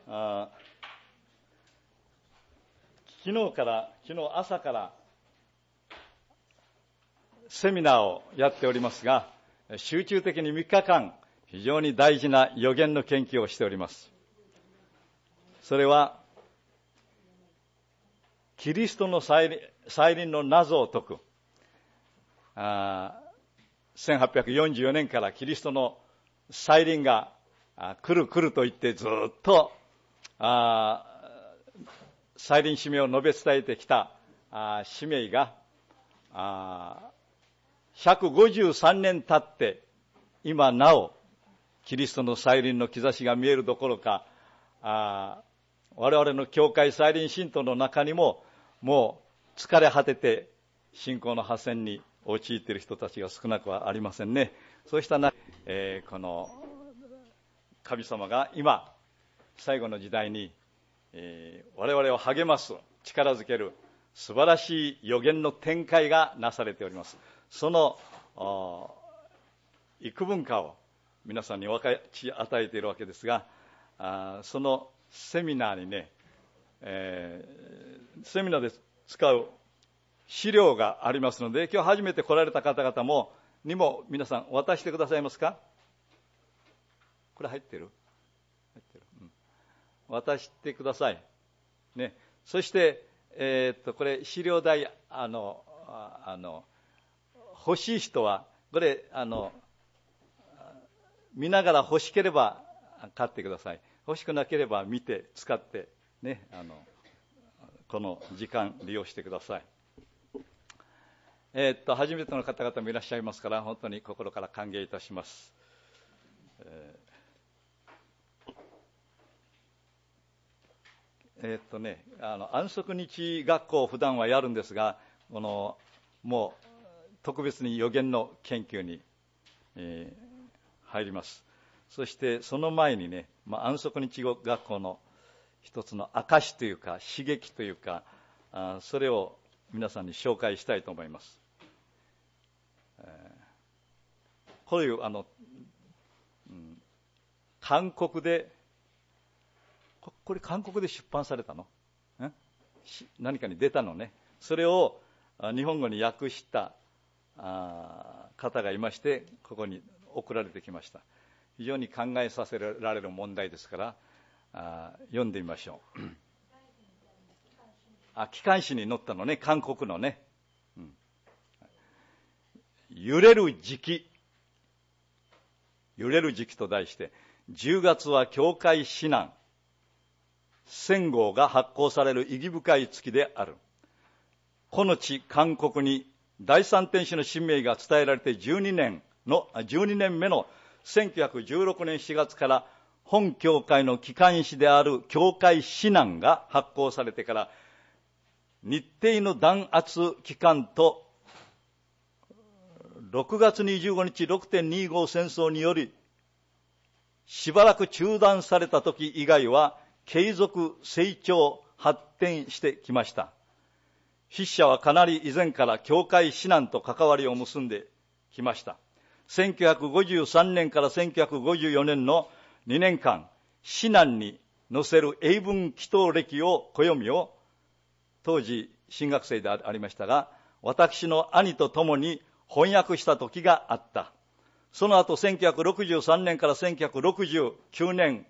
昨日朝からセミナーをやっておりますが、集中的に3日間非常に大事な予言の研究をしております。それはキリストの再臨の謎を解く。1844年からキリストの再臨が来ると言ってずっと再臨使命を述べ伝えてきた使命が153年経って今なおキリストの再臨の兆しが見えるどころか、我々の教会再臨信徒の中にももう疲れ果てて信仰の破線に陥っている人たちが少なくはありませんね。そうした中、この神様が今最後の時代に、我々を励ます力づける素晴らしい予言の展開がなされております。その幾分かを皆さんに分かち与えているわけですが、そのセミナーにね、セミナーで使う資料がありますので、今日初めて来られた方々にも皆さん渡してくださいますか？これ入ってる、渡してくださいね。そしてこれ資料代欲しい人はこれ見ながら欲しければ買ってください。欲しくなければ見て使ってね、この時間利用してください。初めての方々もいらっしゃいますから本当に心から歓迎いたします。安息日学校を普段はやるんですが、もう特別に予言の研究に、入ります。そしてその前にね、安息日学校の一つの証というか刺激というか、それを皆さんに紹介したいと思います。こういう韓国でこれ韓国で出版されたの？何かに出たのね。それを日本語に訳した方がいまして、ここに送られてきました。非常に考えさせられる問題ですから読んでみましょう。機関紙に載ったのね、韓国のね、揺れる時期と題して、10月は教会指南1000号が発行される意義深い月である。この地韓国に第三天使の使命が伝えられて12年目の1916年4月から本教会の機関紙である教会指南が発行されてから、日程の弾圧期間と6月25日 6.25 戦争によりしばらく中断された時以外は継続成長発展してきました。筆者はかなり以前から教会指南と関わりを結んできました。1953年から1954年の2年間、指南に載せる英文祈祷歴を暦を、当時新学生でありましたが、私の兄と共に翻訳した時があった。その後1963年から1969年、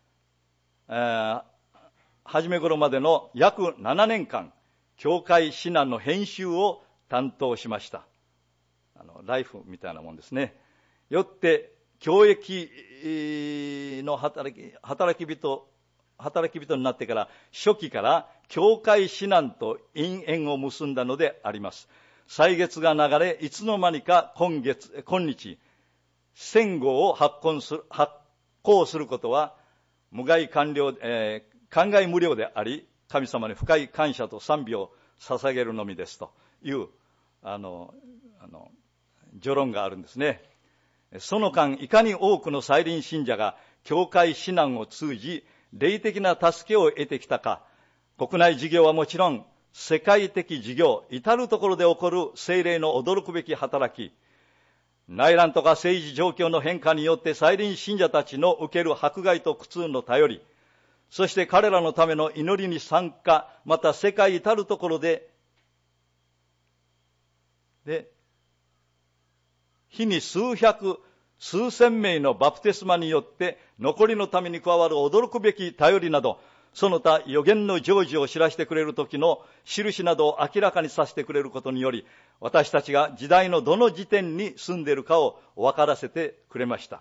初め頃までの約7年間、教会指南の編集を担当しました。ライフみたいなもんですね。よって教益の働き人になってから初期から教会指南と因縁を結んだのであります。歳月が流れ、いつの間にか今日1000号を発行することは感慨無量であり、神様に深い感謝と賛美を捧げるのみですという序論があるんですね。その間、いかに多くの再臨信者が教会指南を通じ霊的な助けを得てきたか、国内事業はもちろん世界的事業、至るところで起こる聖霊の驚くべき働き、内乱とか政治状況の変化によって再臨信者たちの受ける迫害と苦痛の頼り、 そして彼らのための祈りに参加、また世界至るところで、日に数百、数千名のバプテスマによって残りのために加わる驚くべき頼りなど、その他予言の成就を知らせてくれる時の印などを明らかにさせてくれることにより、私たちが時代のどの時点に住んでいるかを分からせてくれました。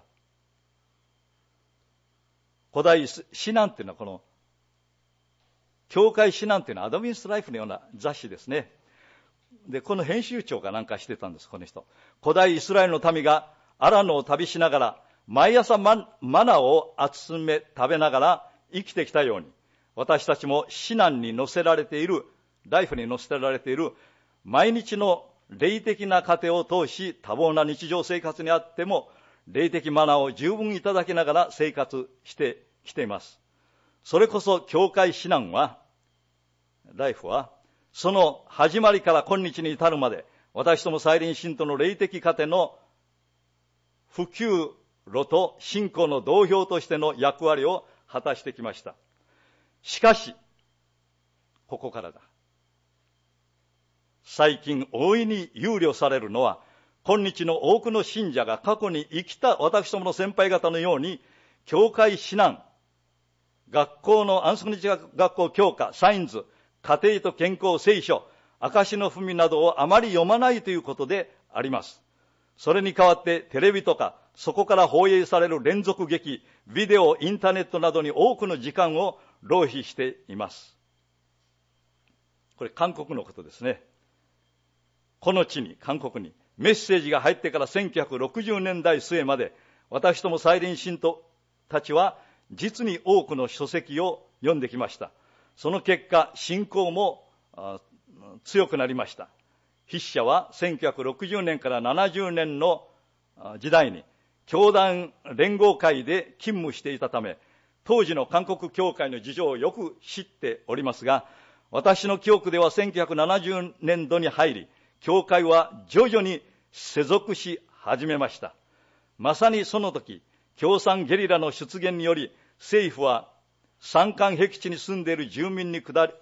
古代指南っていうのは、この教会指南っていうのはアドベンストライフのような雑誌ですね。で、この編集長がなんかしてたんです、この人。古代イスラエルの民がアラノを旅しながら、毎朝マナを集め食べながら生きてきたように、私たちも指南に載せられている、ライフに載せられている、毎日の霊的な糧を通し、多忙な日常生活にあっても、霊的マナを十分いただきながら生活してきています。それこそ教会指南は、ライフは、その始まりから今日に至るまで、私ども再臨信徒の霊的糧の普及路と信仰の道標としての役割を果たしてきました。しかし、ここからだ。最近大いに憂慮されるのは、今日の多くの信者が過去に生きた私どもの先輩方のように、教会指南、学校の安息日学校教科、サインズ、家庭と健康聖書、証の文などをあまり読まないということであります。それに代わってテレビとか、そこから放映される連続劇、ビデオ、インターネットなどに多くの時間を浪費しています。これ韓国のことですね。この地に、韓国にメッセージが入ってから1960年代末まで、私ども再臨信徒たちは実に多くの書籍を読んできました。その結果、信仰も強くなりました。筆者は1960年から70年の時代に教団連合会で勤務していたため、当時の韓国教会の事情をよく知っておりますが、私の記憶では1970年度に入り、教会は徐々に世俗し始めました。まさにその時、共産ゲリラの出現により、政府は山間僻地に住んでいる住民に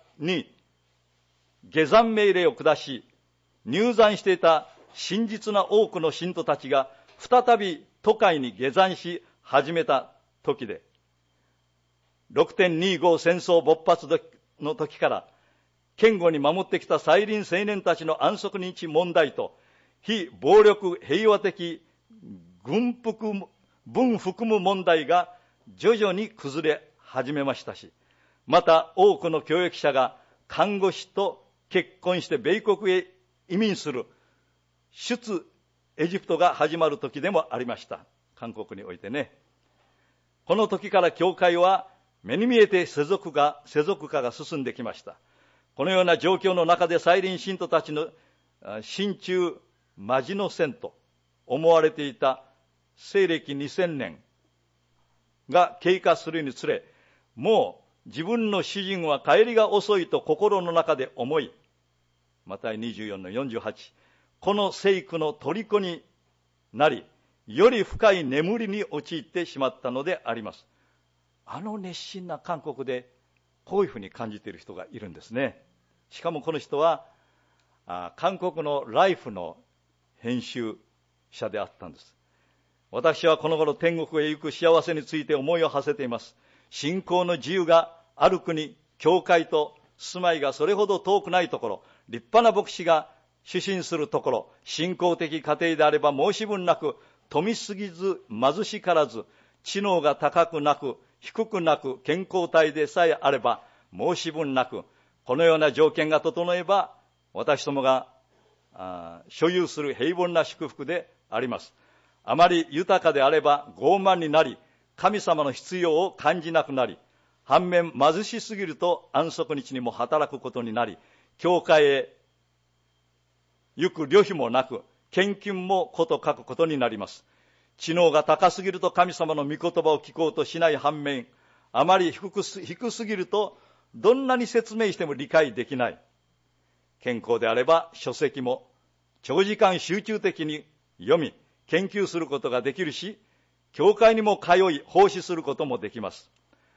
下山命令を下し、入山していた真実な多くの信徒たちが再び都会に下山し始めた時で、6.25 戦争勃発の時から堅固に守ってきた再臨青年たちの安息日問題と非暴力平和的文含む問題が徐々に崩れ始めましたし、また多くの教育者が看護師と結婚して米国へ移民する出エジプトが始まる時でもありました。韓国においてね。この時から教会は目に見えて世俗化が進んできました。このような状況の中で再臨信徒たちの心中マジノ線と思われていた西暦2000年が経過するにつれ、もう自分の主人は帰りが遅いと心の中で思い、マタイ24の48、この聖句の虜になり、より深い眠りに陥ってしまったのであります。熱心な韓国でこういうふうに感じている人がいるんですね。しかもこの人は韓国のライフの編集者であったんです。私はこの頃天国へ行く幸せについて思いを馳せています。信仰の自由がある国、教会と住まいがそれほど遠くないところ、立派な牧師が主審するところ、信仰的家庭であれば申し分なく、富すぎず貧しからず、知能が高くなく低くなく、健康体でさえあれば申し分なく、このような条件が整えば私どもが所有する平凡な祝福であります。あまり豊かであれば傲慢になり、神様の必要を感じなくなり、反面貧しすぎると安息日にも働くことになり、教会へ行く旅費もなく、献金もこと書くことになります。知能が高すぎると神様の御言葉を聞こうとしない反面、あまり低すぎるとどんなに説明しても理解できない。健康であれば書籍も長時間集中的に読み、研究することができるし、教会にも通い、奉仕することもできます。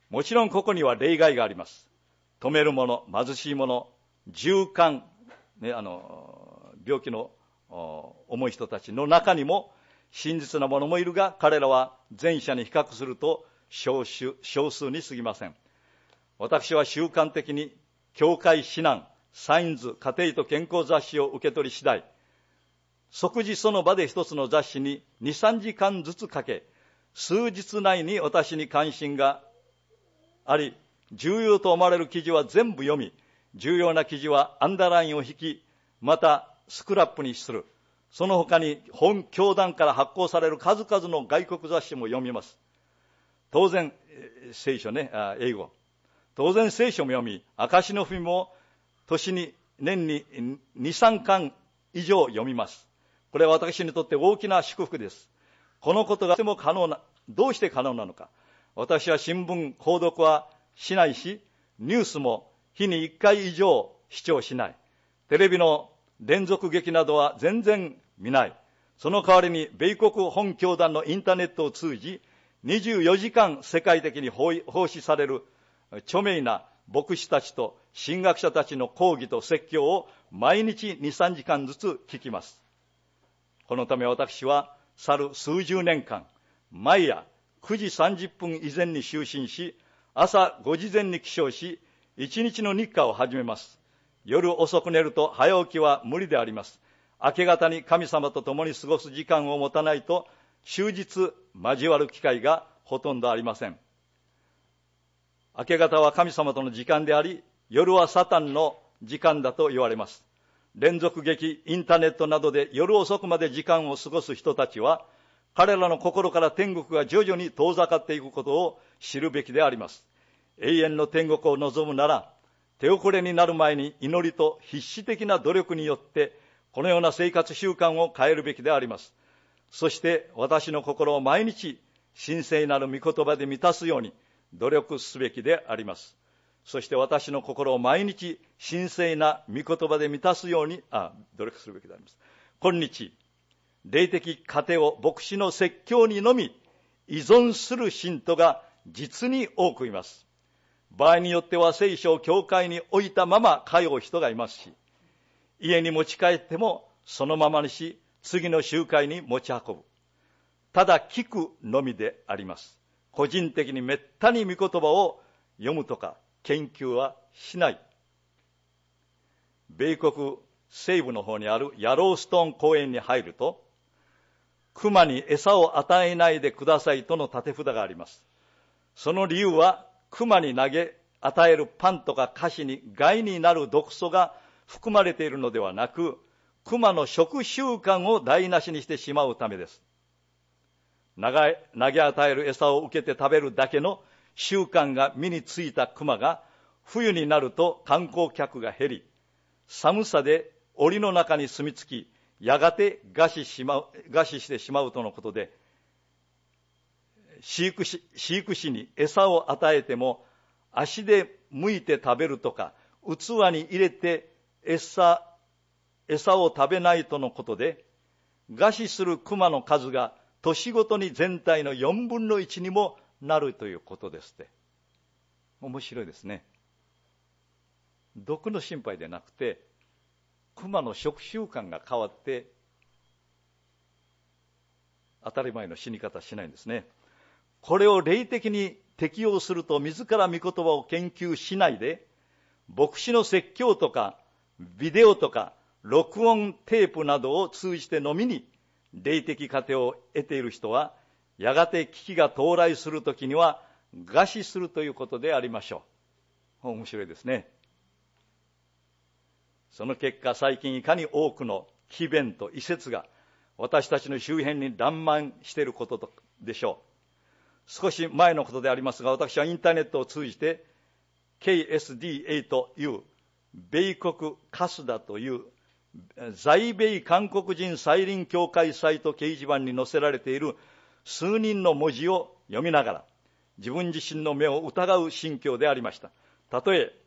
もちろんここには例外があります。富める者、貧しい者、従官、病気の重い人たちの中にも真実な者もいるが、彼らは前者に比較すると少数に過ぎません。私は習慣的に教会指南、サインズ、家庭と健康雑誌を受け取り次第、即時その場で一つの雑誌に2、3時間ずつかけ、数日内に私に関心があり、重要と思われる記事は全部読み、重要な記事はアンダーラインを引き、またスクラップにする。その他に本教団から発行される数々の外国雑誌も読みます。当然、聖書ね、英語。当然聖書も読み、証の文も年に2、3巻以上読みます。これは私にとって大きな祝福です。このことがとてもどうして可能なのか。私は新聞、購読はしないし、ニュースも日に1回以上視聴しない。テレビの連続劇などは全然見ない。その代わりに米国本教団のインターネットを通じ、24時間世界的に放置される著名な牧師たちと神学者たちの講義と説教を毎日2、3時間ずつ聞きます。このため私は去る数十年間、毎夜9時30分以前に就寝し、朝5時前に起床し、一日の日課を始めます。夜遅く寝ると早起きは無理であります。明け方に神様と共に過ごす時間を持たないと、終日交わる機会がほとんどありません。明け方は神様との時間であり、夜はサタンの時間だと言われます。連続劇、インターネットなどで夜遅くまで時間を過ごす人たちは、彼らの心から天国が徐々に遠ざかっていくことを知るべきであります。永遠の天国を望むなら、手遅れになる前に祈りと必死的な努力によって、このような生活習慣を変えるべきであります。そして私の心を毎日神聖なる御言葉で満たすように努力すべきであります。そして私の心を毎日神聖な御言葉で満たすように努力するべきであります。今日、霊的糧を牧師の説教にのみ依存する信徒が実に多くいます。場合によっては聖書を教会に置いたまま通う人がいますし、家に持ち帰ってもそのままにし、次の集会に持ち運ぶ。ただ聞くのみであります。個人的にめったに御言葉を読むとか研究はしない。米国西部の方にあるヤローストーン公園に入ると、熊に餌を与えないでくださいとの立て札があります。その理由は、熊に与えるパンとか菓子に害になる毒素が含まれているのではなく、熊の食習慣を台無しにしてしまうためです。投げ与える餌を受けて食べるだけの習慣が身についた熊が、冬になると観光客が減り、寒さで檻の中に住み着き、やがて餓死してしまうとのことで、飼育士に餌を与えても足で剥いて食べるとか器に入れて餌を食べないとのことで、餓死する熊の数が年ごとに全体の4分の1にもなるということですって。面白いですね。毒の心配でなくて、熊の食習慣が変わって当たり前の死に方しないんですね。これを霊的に適用すると、自ら御言葉を研究しないで、牧師の説教とかビデオとか録音テープなどを通じてのみに霊的糧を得ている人は、やがて危機が到来するときには餓死するということでありましょう。面白いですね。その結果、最近いかに多くの奇弁と異説が私たちの周辺に乱漫していることでしょう。少し前のことでありますが、私はインターネットを通じて KSDA という米国カスダという在米韓国人再臨協会サイト掲示板に載せられている数人の文字を読みながら、自分自身の目を疑う心境でありました。たとえ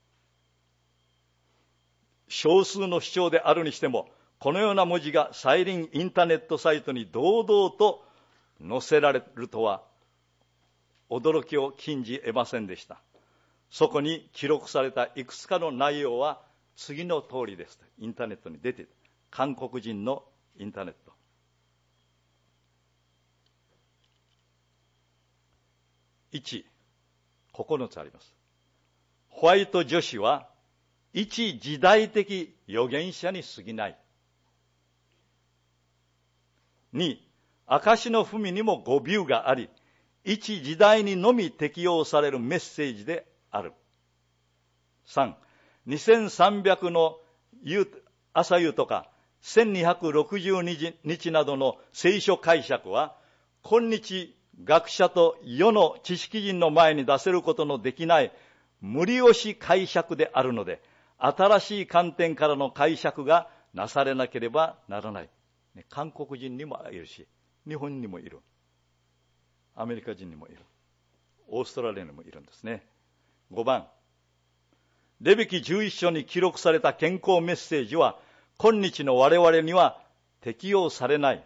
少数の主張であるにしても、このような文字が再臨インターネットサイトに堂々と載せられるとは驚きを禁じ得ませんでした。そこに記録されたいくつかの内容は次の通りです。インターネットに出ている。韓国人のインターネット。1、9つあります。ホワイト女子は一時代的預言者に過ぎない。2、証の文にも語尾があり、一時代にのみ適用されるメッセージである。3、2300の朝夕とか1260日などの聖書解釈は、今日学者と世の知識人の前に出せることのできない無理押し解釈であるので、新しい観点からの解釈がなされなければならない。韓国人にもいるし、日本にもいる。アメリカ人にもいる。オーストラリアにもいるんですね。5番、レビキ11章に記録された健康メッセージは、今日の我々には適用されない。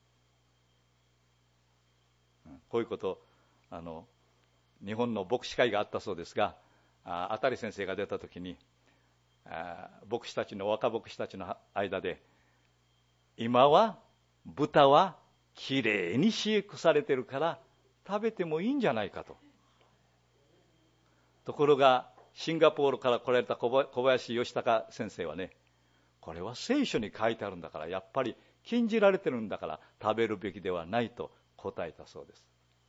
こういうこと、日本の牧師会があったそうですが、あたり先生が出たときに、牧師たちの、若牧師たちの間で、今は豚はきれいに飼育されてるから食べてもいいんじゃないかと。ところがシンガポールから来られた小林義孝先生はね、これは聖書に書いてあるんだから、やっぱり禁じられてるんだから食べるべきではないと答えたそうです。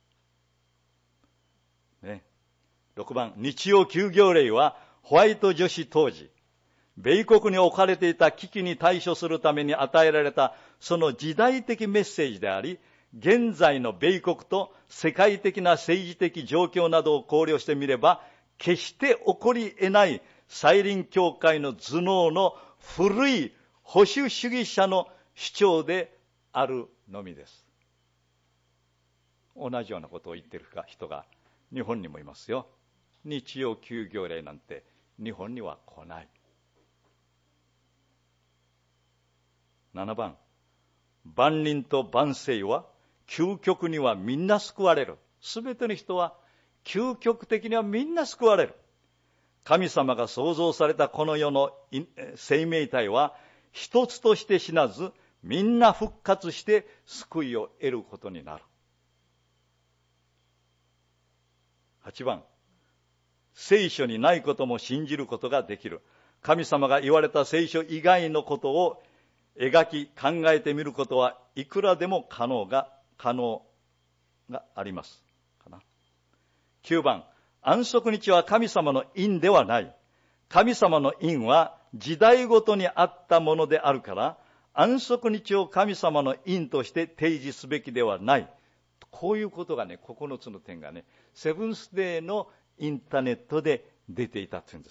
ね、6番、日曜休業令はホワイト女子当時、米国に置かれていた危機に対処するために与えられたその時代的メッセージであり、現在の米国と世界的な政治的状況などを考慮してみれば、決して起こり得ない再臨教会の頭脳の古い保守主義者の主張であるのみです。同じようなことを言っている人が日本にもいますよ。日曜休業令なんて日本には来ない。7番、万人と万世は究極にはみんな救われる。すべての人は究極的にはみんな救われる。神様が創造されたこの世の生命体は一つとして死なず、みんな復活して救いを得ることになる。8番、聖書にないことも信じることができる。神様が言われた聖書以外のことを描き考えてみることはいくらでも可能があります。9番、安息日は神様の印ではない。神様の印は時代ごとにあったものであるから、安息日を神様の印として提示すべきではない。こういうことがね、9つの点がね、セブンスデーのインターネットで出ていたというんです。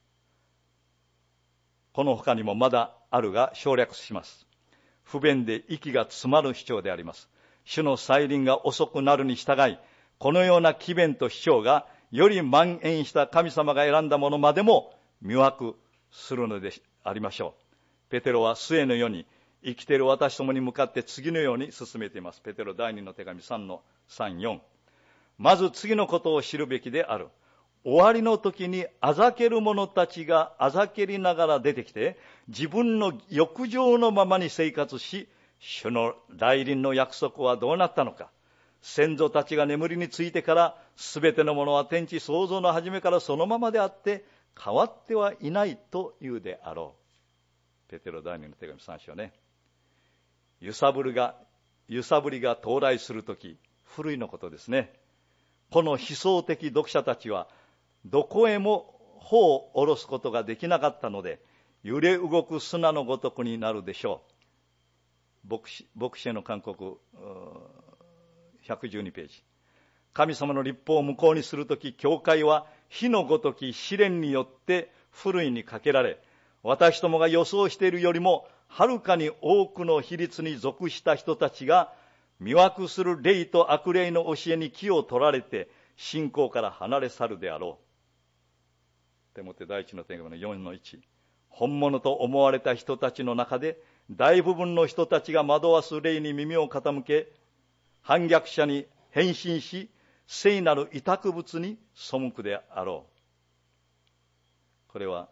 この他にもまだあるが省略します。不便で息が詰まる主張であります。主の再臨が遅くなるに従い、このような詭弁と主張がより蔓延した神様が選んだものまでも魅惑するのでありましょう。ペテロは末の世に生きている私どもに向かって次のように進めています。ペテロ第2の手紙3の3、4。まず次のことを知るべきである。終わりの時にあざける者たちがあざけりながら出てきて、自分の欲情のままに生活し、主の来臨の約束はどうなったのか。先祖たちが眠りについてから、すべてのものは天地創造の初めからそのままであって、変わってはいないというであろう。ペテロ第2の手紙3章ね。揺さぶりが到来するとき、古いのことですね。この悲壮的読者たちは、どこへも帆を下ろすことができなかったので、揺れ動く砂のごとくになるでしょう。牧師への勧告112ページ。神様の立法を無効にするとき、教会は火のごとき試練によってふるいにかけられ、私どもが予想しているよりもはるかに多くの比率に属した人たちが魅惑する霊と悪霊の教えに気を取られて信仰から離れ去るであろう。テモテ第一の手紙の4の1。本物と思われた人たちの中で大部分の人たちが惑わす霊に耳を傾け、反逆者に変身し、 聖なる委託物に背くであろう。これは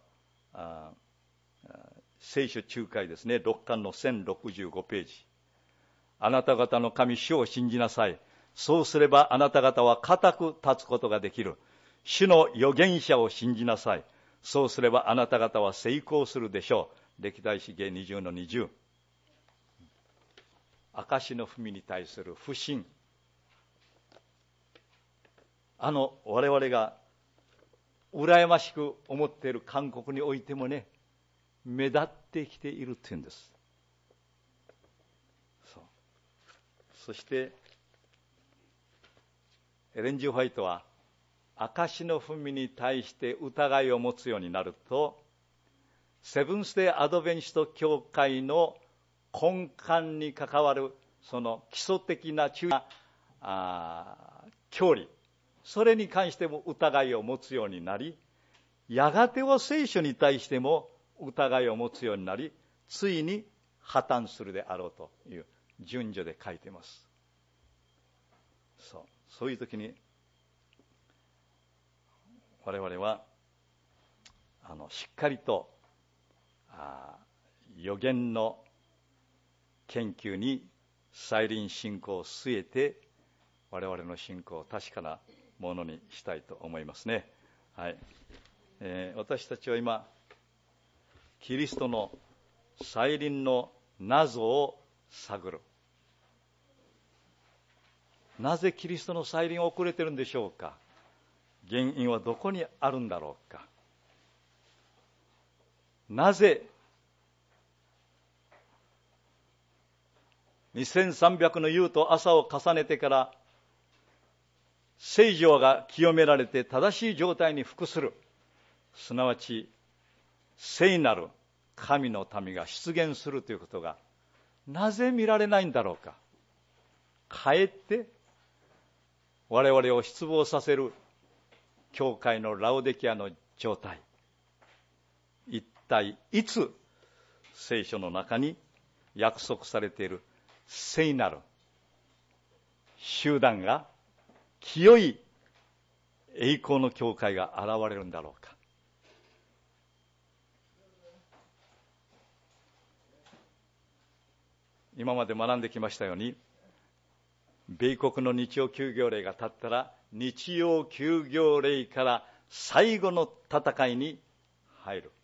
聖書仲介ですね。6巻の1065ページ。あなた方の神主を信じなさい。そうすればあなた方は固く立つことができる。主の預言者を信じなさい。そうすればあなた方は成功するでしょう。歴代史下20の20。証の文に対する不信。我々が羨ましく思っている韓国においてもね、目立ってきているというんです。そしてエレン・ジュ・ホワイトは証の文に対して疑いを持つようになると、セブンスデーアドベンチスト教会の根幹に関わるその基礎的な教理、それに関しても疑いを持つようになり、やがては聖書に対しても疑いを持つようになり、ついに破綻するであろうという順序で書いています。そういう時に我々はしっかりと預言の研究に再臨信仰を据えて、我々の信仰を確かなものにしたいと思いますね。はい。私たちは今キリストの再臨の謎を探る。なぜキリストの再臨が遅れているんでしょうか。原因はどこにあるんだろうか。なぜ2300の夕と朝を重ねてから聖女が清められて正しい状態に服する、すなわち聖なる神の民が出現するということがなぜ見られないんだろうか。かえって我々を失望させる教会のラオデキアの状態、一体いつ聖書の中に約束されている聖なる集団が、清い栄光の教会が現れるんだろうか。今まで学んできましたように、米国の日曜休業令が立ったら、日曜休業令から最後の戦いに入る。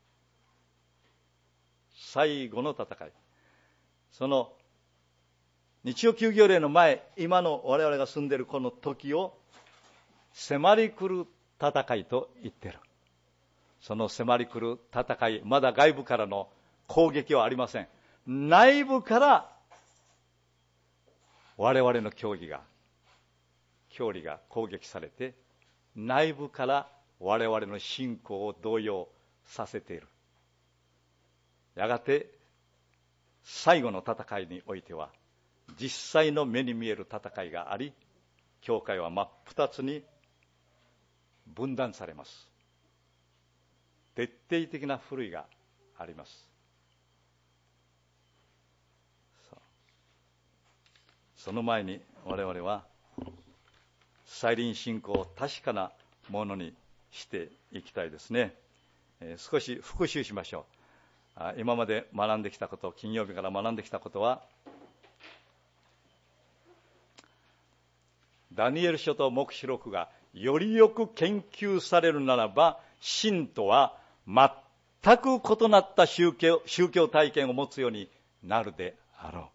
最後の戦い。その日曜休業令の前、今の我々が住んでいるこの時を迫り来る戦いと言っている。その迫り来る戦い、まだ外部からの攻撃はありません。内部から我々の教理が攻撃されて、内部から我々の信仰を動揺させている。やがて最後の戦いにおいては、実際の目に見える戦いがあり、教会は真っ二つに分断されます。徹底的なふるいがあります。その前に我々は再臨信仰を確かなものにしていきたいですね。少し復習しましょう。今まで学んできたこと、金曜日から学んできたことは、ダニエル書と黙示録がよりよく研究されるならば、信徒は全く異なった宗教体験を持つようになるであろう。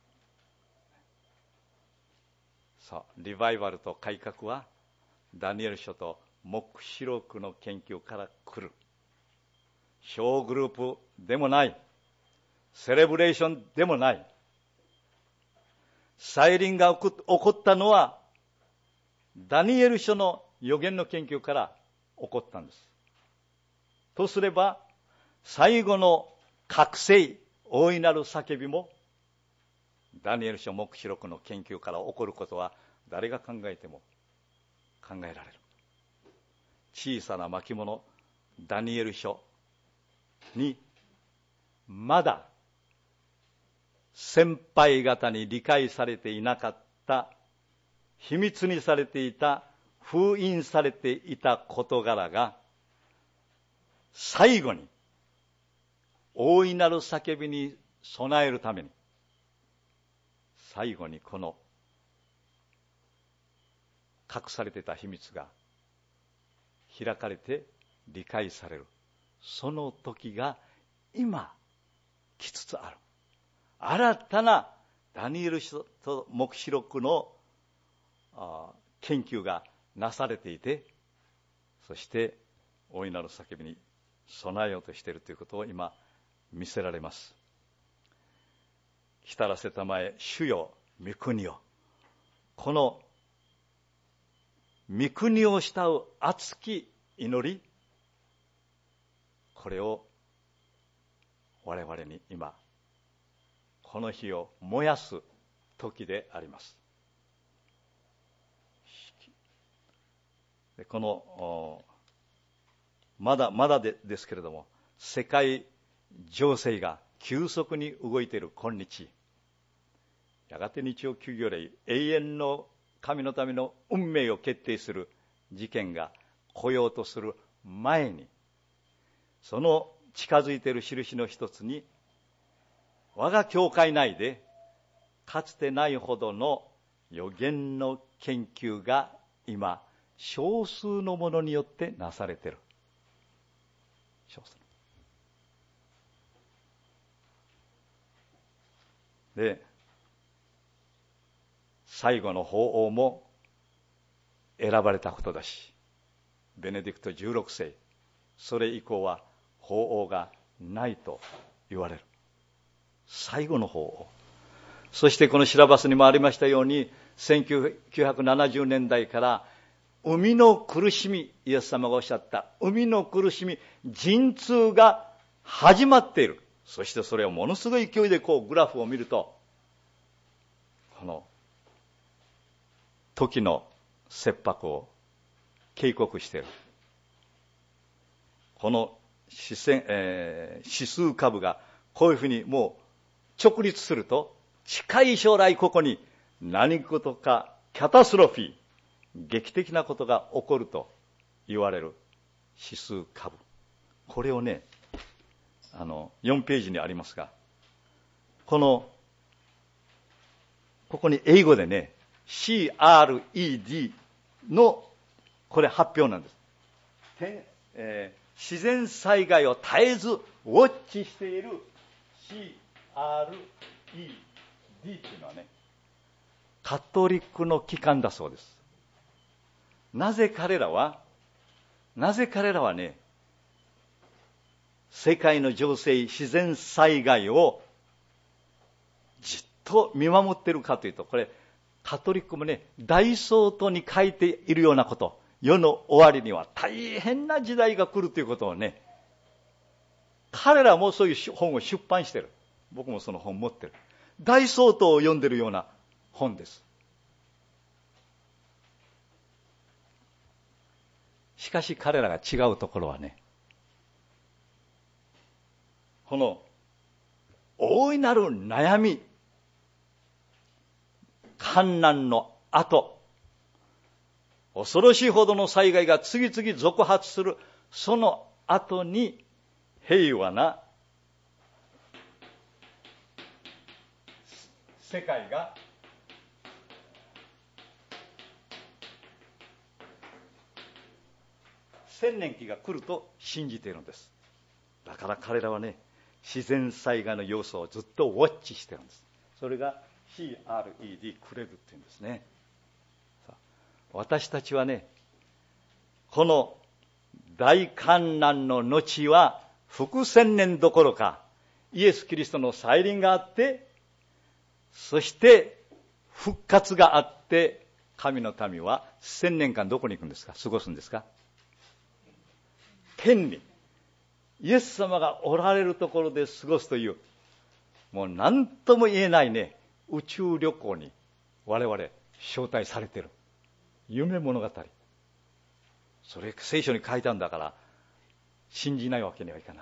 リバイバルと改革はダニエル書と黙示録の研究から来る。小グループでもない、セレブレーションでもない。再臨が起こったのはダニエル書の預言の研究から起こったんです。とすれば、最後の覚醒、大いなる叫びもダニエル書黙示録の研究から起こることは誰が考えても考えられる。小さな巻物ダニエル書にまだ先輩方に理解されていなかった秘密にされていた、封印されていた事柄が、最後に大いなる叫びに備えるために、最後にこの隠されていた秘密が開かれて理解される、その時が今来つつある。新たなダニエル書と黙示録の研究がなされていて、そして大いなる叫びに備えようとしているということを今見せられます。来たらせたまえ、主よ御国よ。この御国を慕う熱き祈り、これを我々に今この火を燃やす時であります。でこのまだですけれども、世界情勢が急速に動いている今日、やがて日曜休業令、永遠の神のための運命を決定する事件が来ようとする前に、その近づいている印の一つに、我が教会内でかつてないほどの予言の研究が今少数の者によってなされている。少数で、最後の法王も選ばれたことだし、ベネディクト16世、それ以降は法王がないと言われる。最後の法王。そしてこのシラバスにもありましたように、1970年代から生みの苦しみ、イエス様がおっしゃった生みの苦しみ、陣痛が始まっている。そしてそれをものすごい勢いでグラフを見ると、この時の切迫を警告している。この指数株がこういうふうにもう直立すると、近い将来ここに何事かキャタスロフィー、劇的なことが起こると言われる指数株。これをね、4ページにありますが、ここに英語でね、CRED のこれ発表なんです。自然災害を絶えずウォッチしている CRED っていうのはね、カトリックの機関だそうです。なぜ彼らはね、世界の情勢、自然災害をじっと見守っているかというと、これカトリックもね、大相当に書いているようなこと、世の終わりには大変な時代が来るということをね、彼らもそういう本を出版している。僕もその本持ってる。大相当を読んでいるような本です。しかし彼らが違うところはね、この大いなる悩み、患難の後、恐ろしいほどの災害が次々続発するその後に、平和な世界が千年期が来ると信じているんです。だから彼らはね、自然災害の要素をずっとウォッチしているんです。それが CRED クレグっていうんですね。私たちはね、この大患難の後は復千年どころか、イエス・キリストの再臨があって、そして復活があって、神の民は千年間どこに行くんですか？過ごすんですか？天に、イエス様がおられるところで過ごすという、もう何とも言えないね、宇宙旅行に我々招待されている夢物語。それ聖書に書いたんだから信じないわけにはいかない。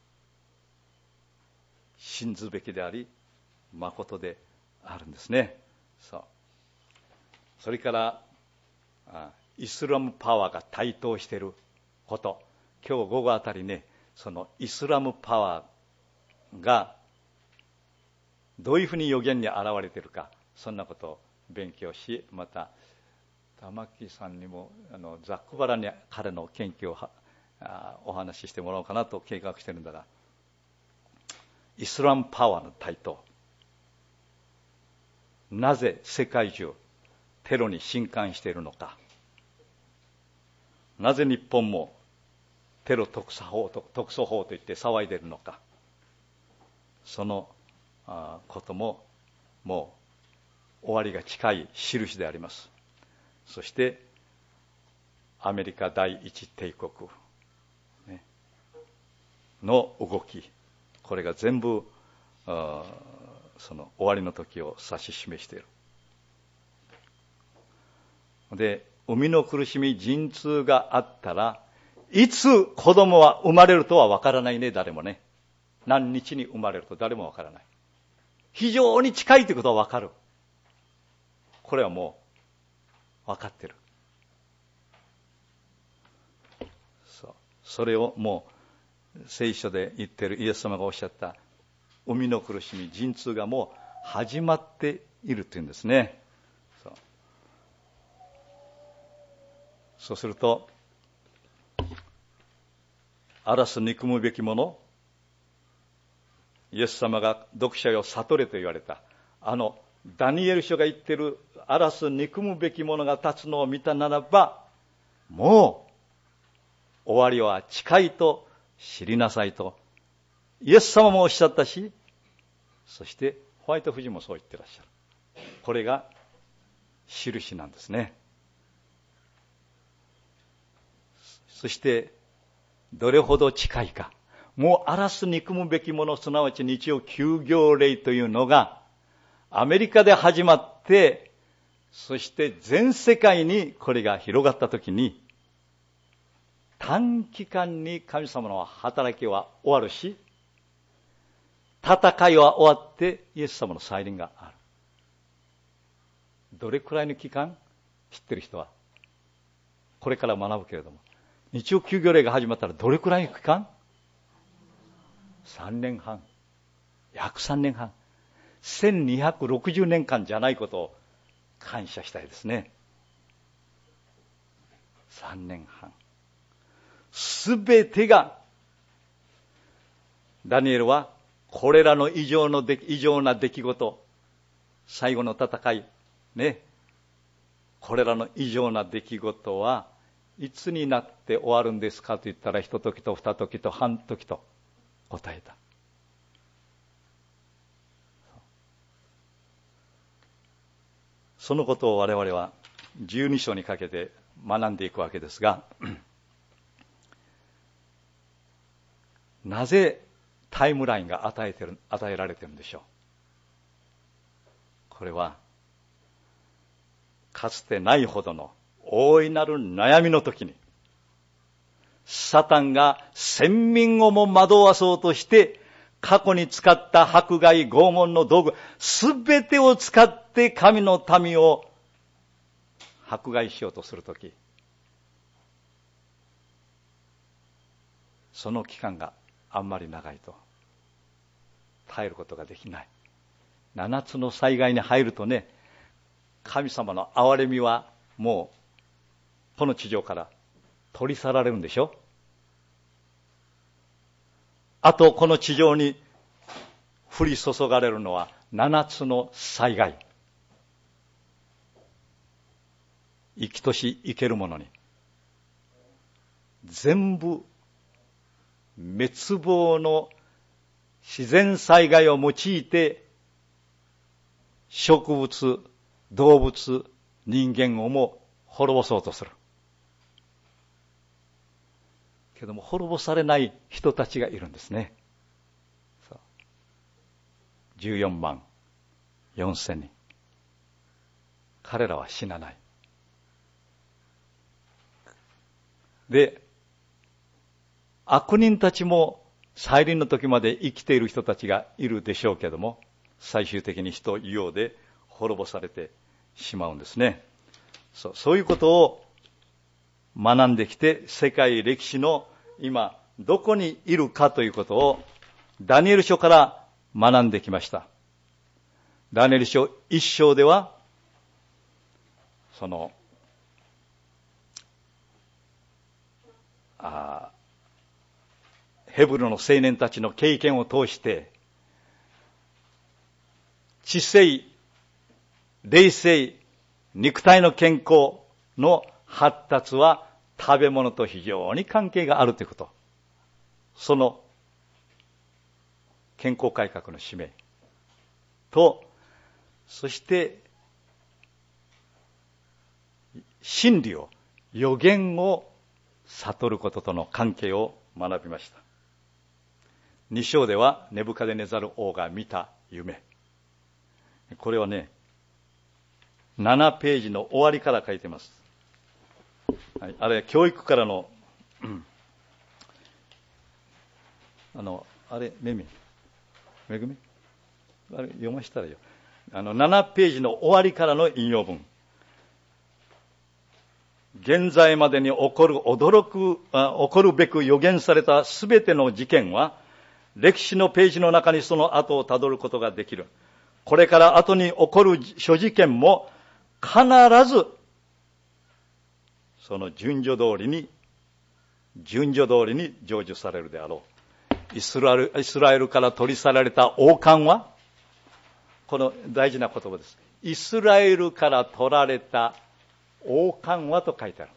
信ずべきであり誠であるんですね。さあ、 それからイスラムパワーが台頭していること、今日午後あたりね、そのイスラムパワーがどういうふうに予言に現れているか、そんなことを勉強し、また玉木さんにもざっくばらんに彼の研究をお話ししてもらおうかなと計画しているんだが、イスラムパワーの台頭、なぜ世界中テロに震撼しているのか、なぜ日本もテロ特措法といって騒いでいるのか、そのことももう終わりが近い印であります。そしてアメリカ第一帝国、の動き、これが全部その終わりの時を指し示している。で、生みの苦しみ、陣痛があったら、いつ子供は生まれるとは分からないね、誰もね。何日に生まれると誰も分からない。非常に近いということは分かる。これはもう分かってる。それをもう聖書で言っているイエス様がおっしゃった生みの苦しみ、陣痛がもう始まっているというんですね。そうすると、荒らす憎むべきもの、イエス様が読者よ悟れと言われたダニエル書が言っている荒らす憎むべきものが立つのを見たならば、もう終わりは近いと知りなさいとイエス様もおっしゃったし、そしてホワイト夫人もそう言ってらっしゃる。これが印なんですね。そしてどれほど近いか、もう荒らす憎むべきもの、すなわち日曜休業令というのがアメリカで始まって、そして全世界にこれが広がったときに、短期間に神様の働きは終わるし、戦いは終わってイエス様の再臨がある。どれくらいの期間？知ってる人はこれから学ぶけれども、日曜休業令が始まったらどれくらいの期間？3年半、約3年半、1260年間じゃないことを感謝したいですね。3年半、すべてが、ダニエルはこれらの異常な出来事、最後の戦いね、これらの異常な出来事はいつになって終わるんですかと言ったら、一時と二時と半時と答えた。そのことを我々は12章にかけて学んでいくわけですが、なぜタイムラインが与えられているんでしょう。これはかつてないほどの大いなる悩みの時に、サタンが先民をも惑わそうとして過去に使った迫害拷問の道具すべてを使って神の民を迫害しようとするとき、その期間があんまり長いと耐えることができない。7つの災害に入るとね、神様の憐れみはもうこの地上から取り去られるんでしょ。あとこの地上に降り注がれるのは7つの災害。生きとし生けるものに全部滅亡の自然災害を用いて植物、動物、人間をも滅ぼそうとする。けども滅ぼされない人たちがいるんですね。14万4千人。彼らは死なない。で、悪人たちも再臨の時まで生きている人たちがいるでしょうけども、最終的に火と硫黄で滅ぼされてしまうんですね。 そういうことを学んできて、世界歴史の今どこにいるかということをダニエル書から学んできました。ダニエル書1章では、ヘブルの青年たちの経験を通して、知性、霊性、肉体の健康の発達は食べ物と非常に関係があるということ。その健康改革の使命と、そして真理を、予言を悟ることとの関係を学びました。2章ではネブカデネザル王が見た夢。これはね、7ページの終わりから書いてます。はい、あれは教育からの、あれ、めぐみあれ読ましたらよ。7ページの終わりからの引用文。現在までに起こるべく予言されたすべての事件は、歴史のページの中にその後をたどることができる。これから後に起こる諸事件も必ずその順序通りに成就されるであろう。イスラエルから取り去られた王冠は、この大事な言葉です。イスラエルから取られた王冠はと書いてある。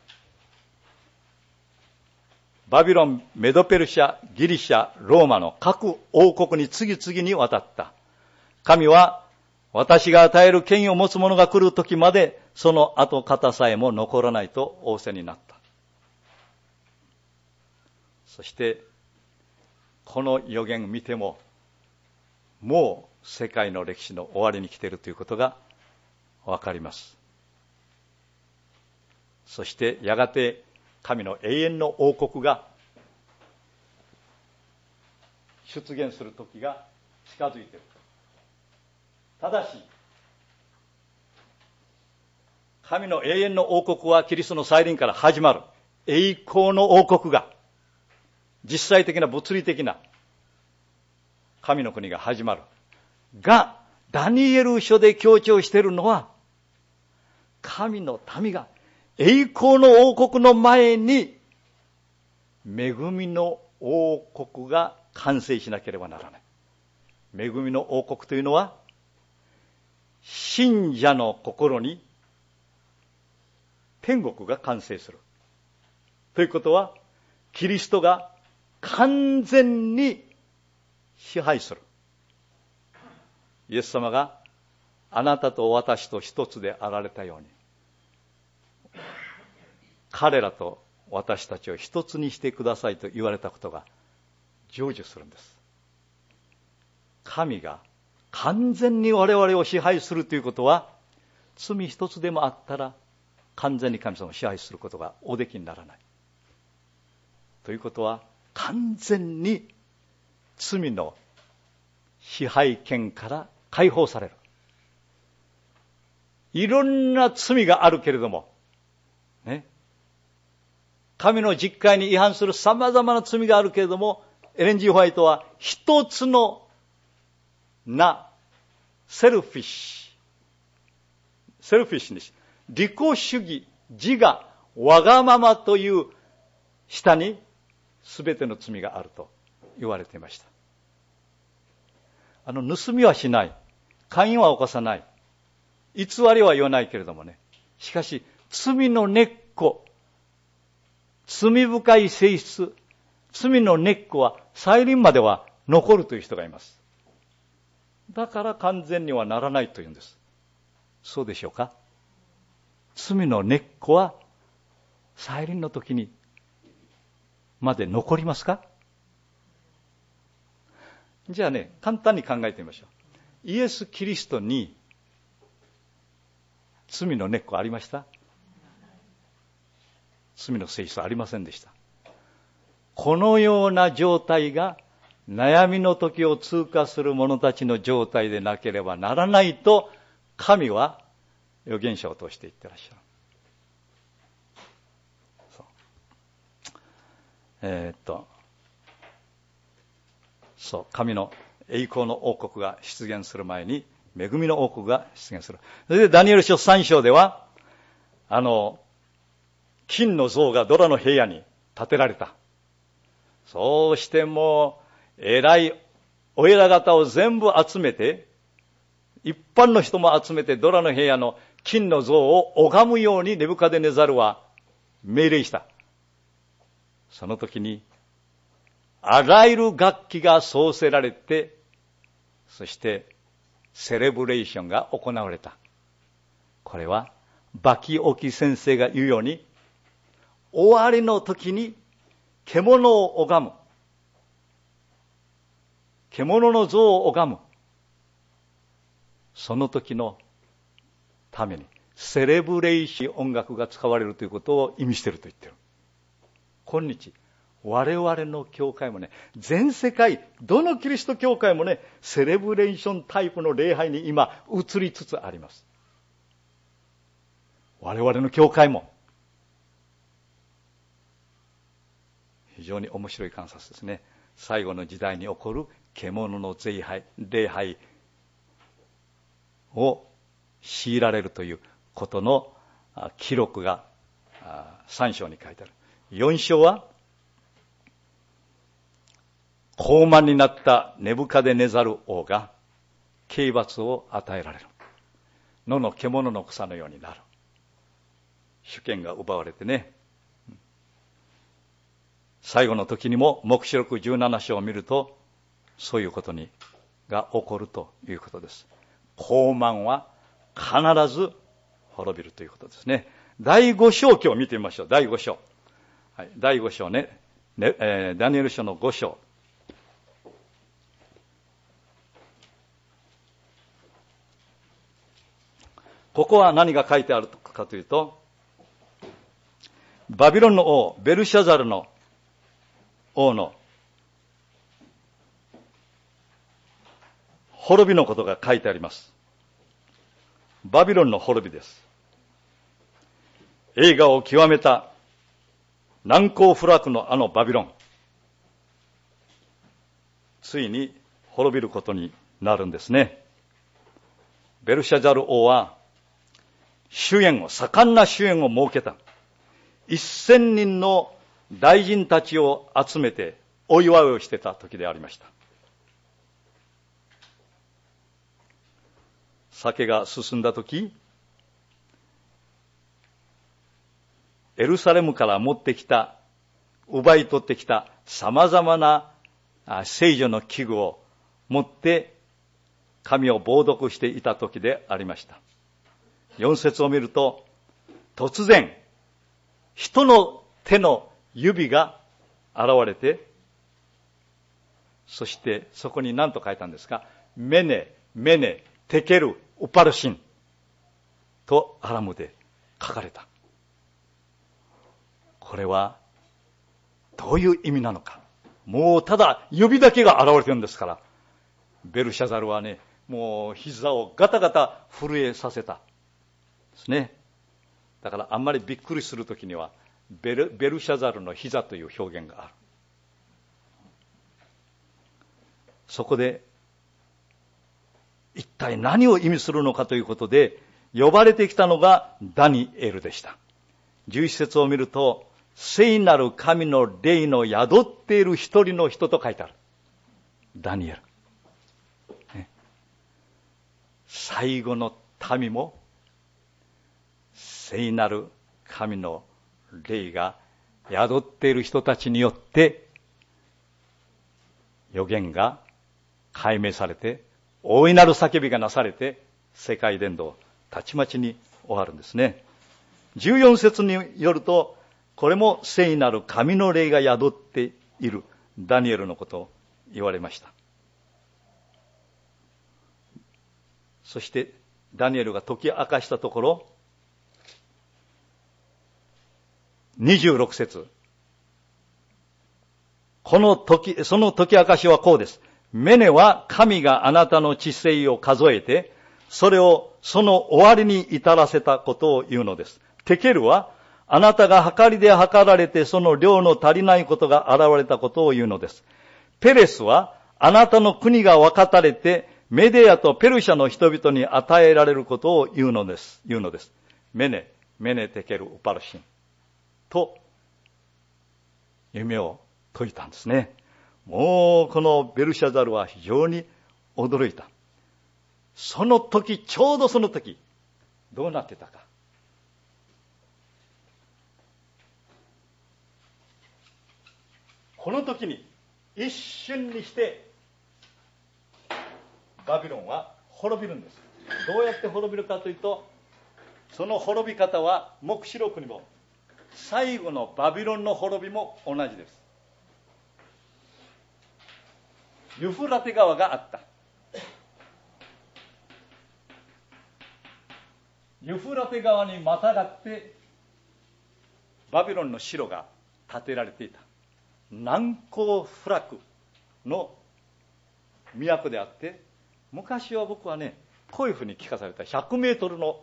バビロン、メドペルシャ、ギリシャ、ローマの各王国に次々に渡った。神は私が与える権威を持つ者が来る時までその跡形さえも残らないと仰せになった。そしてこの予言を見ても、もう世界の歴史の終わりに来ているということがわかります。そしてやがて神の永遠の王国が出現する時が近づいている。ただし、神の永遠の王国はキリストの再臨から始まる。栄光の王国が、実際的な物理的な神の国が始まる。が、ダニエル書で強調しているのは、神の民が栄光の王国の前に恵みの王国が完成しなければならない。恵みの王国というのは、信者の心に天国が完成する。ということは、キリストが完全に支配する。イエス様があなたと私と一つであられたように、彼らと私たちを一つにしてくださいと言われたことが成就するんです。神が完全に我々を支配するということは、罪一つでもあったら完全に神様を支配することがおできにならない。ということは、完全に罪の支配権から解放される。いろんな罪があるけれども、ね、神の実戒に違反する様々な罪があるけれども、エレン・ジー・ホワイトは一つのセルフィッシュに、利己主義、自我、わがままという下に全ての罪があると言われていました。盗みはしない、姦淫は犯さない、偽りは言わないけれどもね、しかし罪の根っこ、罪深い性質、罪の根っこは再臨までは残るという人がいます。だから完全にはならないというんです。そうでしょうか？罪の根っこは再臨の時にまで残りますか？じゃあね、簡単に考えてみましょう。イエス・キリストに罪の根っこありました？罪の性質はありませんでした。このような状態が悩みの時を通過する者たちの状態でなければならないと、神は預言者を通して言ってらっしゃる。 神の栄光の王国が出現する前に、恵みの王国が出現する。それでダニエル書3章では、金の像がドラの部屋に建てられた。そうしてもう、偉いお偉方を全部集めて、一般の人も集めてドラの部屋の金の像を拝むようにネブカデネザルは命令した。その時に、あらゆる楽器が奏せられて、そしてセレブレーションが行われた。これはバキオキ先生が言うように、終わりの時に獣を拝む。獣の像を拝む。その時のためにセレブレーション音楽が使われるということを意味していると言っている。今日、我々の教会もね、全世界、どのキリスト教会もね、セレブレーションタイプの礼拝に今移りつつあります。我々の教会も。非常に面白い観察ですね。最後の時代に起こる獣の礼拝を強いられるということの記録が3章に書いてある。4章は、高慢になったネブカデネザル王が刑罰を与えられる。野の獣の草のようになる。主権が奪われてね。最後の時にも黙示録17章を見ると、そういうことが起こるということです。高慢は必ず滅びるということですね。第5章今日見てみましょう。第5章。はい、第5章ね。ダニエル書の5章。ここは何が書いてあるかというと、バビロンの王、ベルシャザルの王の滅びのことが書いてあります。バビロンの滅びです。栄華を極めた難攻不落のバビロン。ついに滅びることになるんですね。ベルシャザル王は盛んな酒宴を設けた。1000人の大臣たちを集めてお祝いをしてた時でありました。酒が進んだ時、エルサレムから奪い取ってきた様々な聖女の器具を持って神を冒涜していた時でありました。4節を見ると、突然、人の手の指が現れて、そしてそこに何と書いたんですか？メネ、テケル、ウパルシンとアラムで書かれた。これはどういう意味なのか。もうただ指だけが現れてるんですから、ベルシャザルはね、もう膝をガタガタ震えさせたですね。だからあんまりびっくりするときにはベルシャザルの膝という表現がある。そこで一体何を意味するのかということで呼ばれてきたのがダニエルでした。11節を見ると、聖なる神の霊の宿っている一人の人と書いてある。ダニエル、ね、最後の民も聖なる神の霊が宿っている人たちによって預言が解明されて、大いなる叫びがなされて、世界伝道たちまちに終わるんですね。14節によると、これも聖なる神の霊が宿っているダニエルのことを言われました。そしてダニエルが解き明かしたところ、26節、その解き明かしはこうです。メネは神があなたの治世を数えて、それをその終わりに至らせたことを言うのです。テケルはあなたが計りで計られてその量の足りないことが現れたことを言うのです。ペレスはあなたの国が分かたれてメディアとペルシャの人々に与えられることを言うのです。メネテケルウパルシンと夢を解いたんですね。もうこのベルシャザルは非常に驚いた。その時、ちょうどその時、どうなってたか。この時に一瞬にしてバビロンは滅びるんです。どうやって滅びるかというと、その滅び方は黙示録にも最後のバビロンの滅びも同じです。ユフラテ川があった。ユフラテ川にまたがってバビロンの城が建てられていた。難攻不落の都であって、昔は僕はね、こういうふうに聞かされた。100メートルの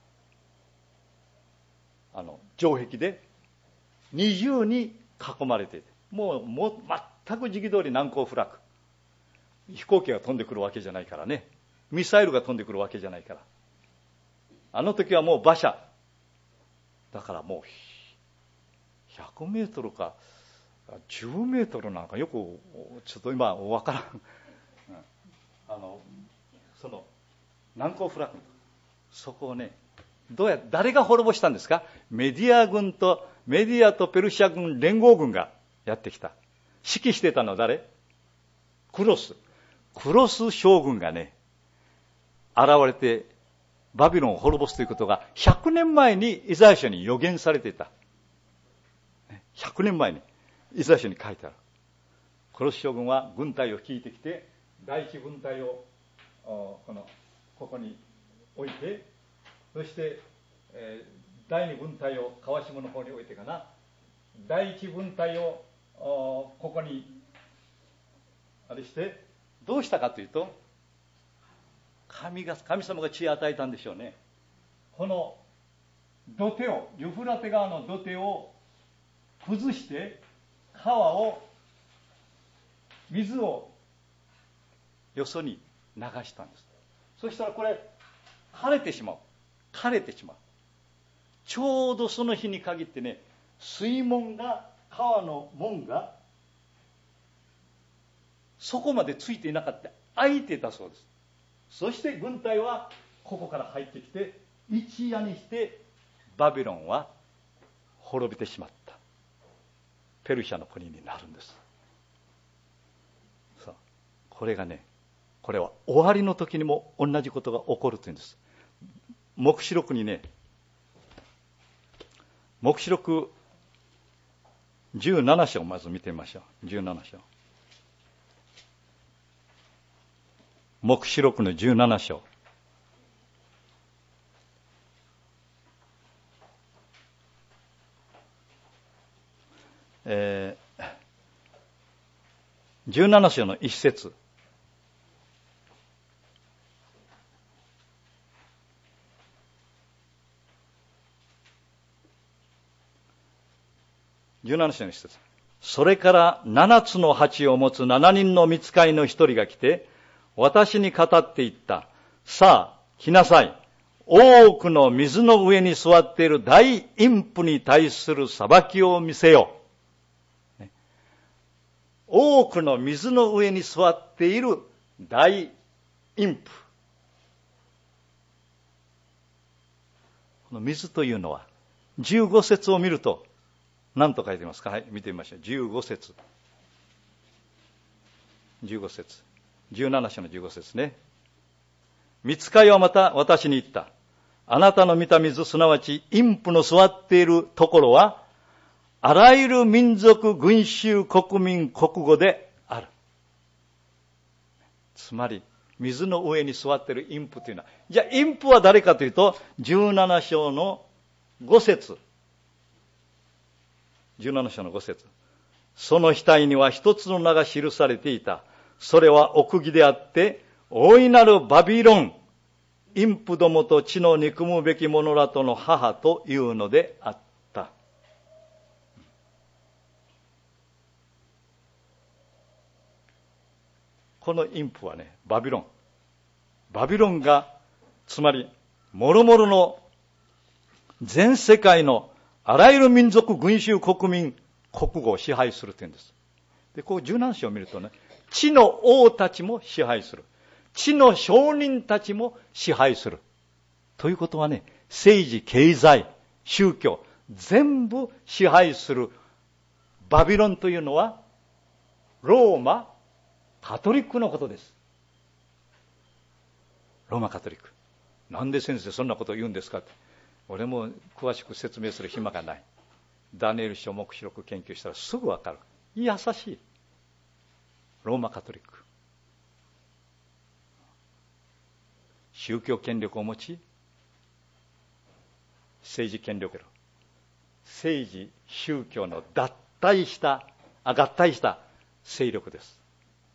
城壁で二重に囲まれていて、もう全く時期通り難攻不落。飛行機が飛んでくるわけじゃないからね。ミサイルが飛んでくるわけじゃないから。あの時はもう馬車。だからもう100メートルか10メートルなんかよくちょっと今わからん。その難攻不落。そこをね、誰が滅ぼしたんですか？メディアとペルシャ軍連合軍がやってきた。指揮してたのは誰？クロス将軍がね、現れてバビロンを滅ぼすということが100年前にイザヤ書に予言されていた。100年前にイザヤ書に書いてある。クロス将軍は軍隊を率いてきて、第一軍隊をここに置いて、そして、第二軍隊を川下の方に置いてかな、第一軍隊をここにあれして、どうしたかというと、神様が知恵を与えたんでしょうね。この土手を、ユフラテ川の土手を崩して水をよそに流したんです。そしたらこれ枯れてしまう。ちょうどその日に限ってね、川の門がそこまでついていなかった。開いていたそうです。そして軍隊はここから入ってきて、一夜にしてバビロンは滅びてしまった。ペルシャの国になるんです。さあ、これは終わりの時にも同じことが起こるというんです。黙示録にね、黙示録17章をまず見てみましょう。17章。黙示録の17章。17章の一節。17章の一節。それから7つの鉢を持つ7人の御使いの一人が来て、私に語って言った。さあ、来なさい。多くの水の上に座っている大陰婦に対する裁きを見せよ。多くの水の上に座っている大陰婦。この水というのは、15節を見ると、何と書いてますか？はい、見てみましょう。15節。15節。17章の15節ね。御使いはまた私に言った。あなたの見た水、すなわち陰婦の座っているところは、あらゆる民族、群衆、国民、国語である。つまり、水の上に座っている陰婦というのは、じゃあ陰婦は誰かというと、17章の5節。17章の5節。その額には一つの名が記されていた。それは奥義であって、大いなるバビロン、陰婦どもと地の憎むべき者らとの母というのであった。 このインプはね、バビロン。バビロンが、つまり、諸々の全世界のあらゆる民族、群衆、国民、国語を支配するというんです。で、こう17章を見るとね、地の王たちも支配する。地の商人たちも支配する。ということはね、政治、経済、宗教、全部支配するバビロンというのは、ローマカトリックのことです。ローマカトリック。なんで先生そんなことを言うんですかって。俺も詳しく説明する暇がない。ダニエル書黙示録研究したらすぐわかる。優しい。ローマカトリック。宗教権力を持ち、政治権力、政治、宗教の合体した勢力です。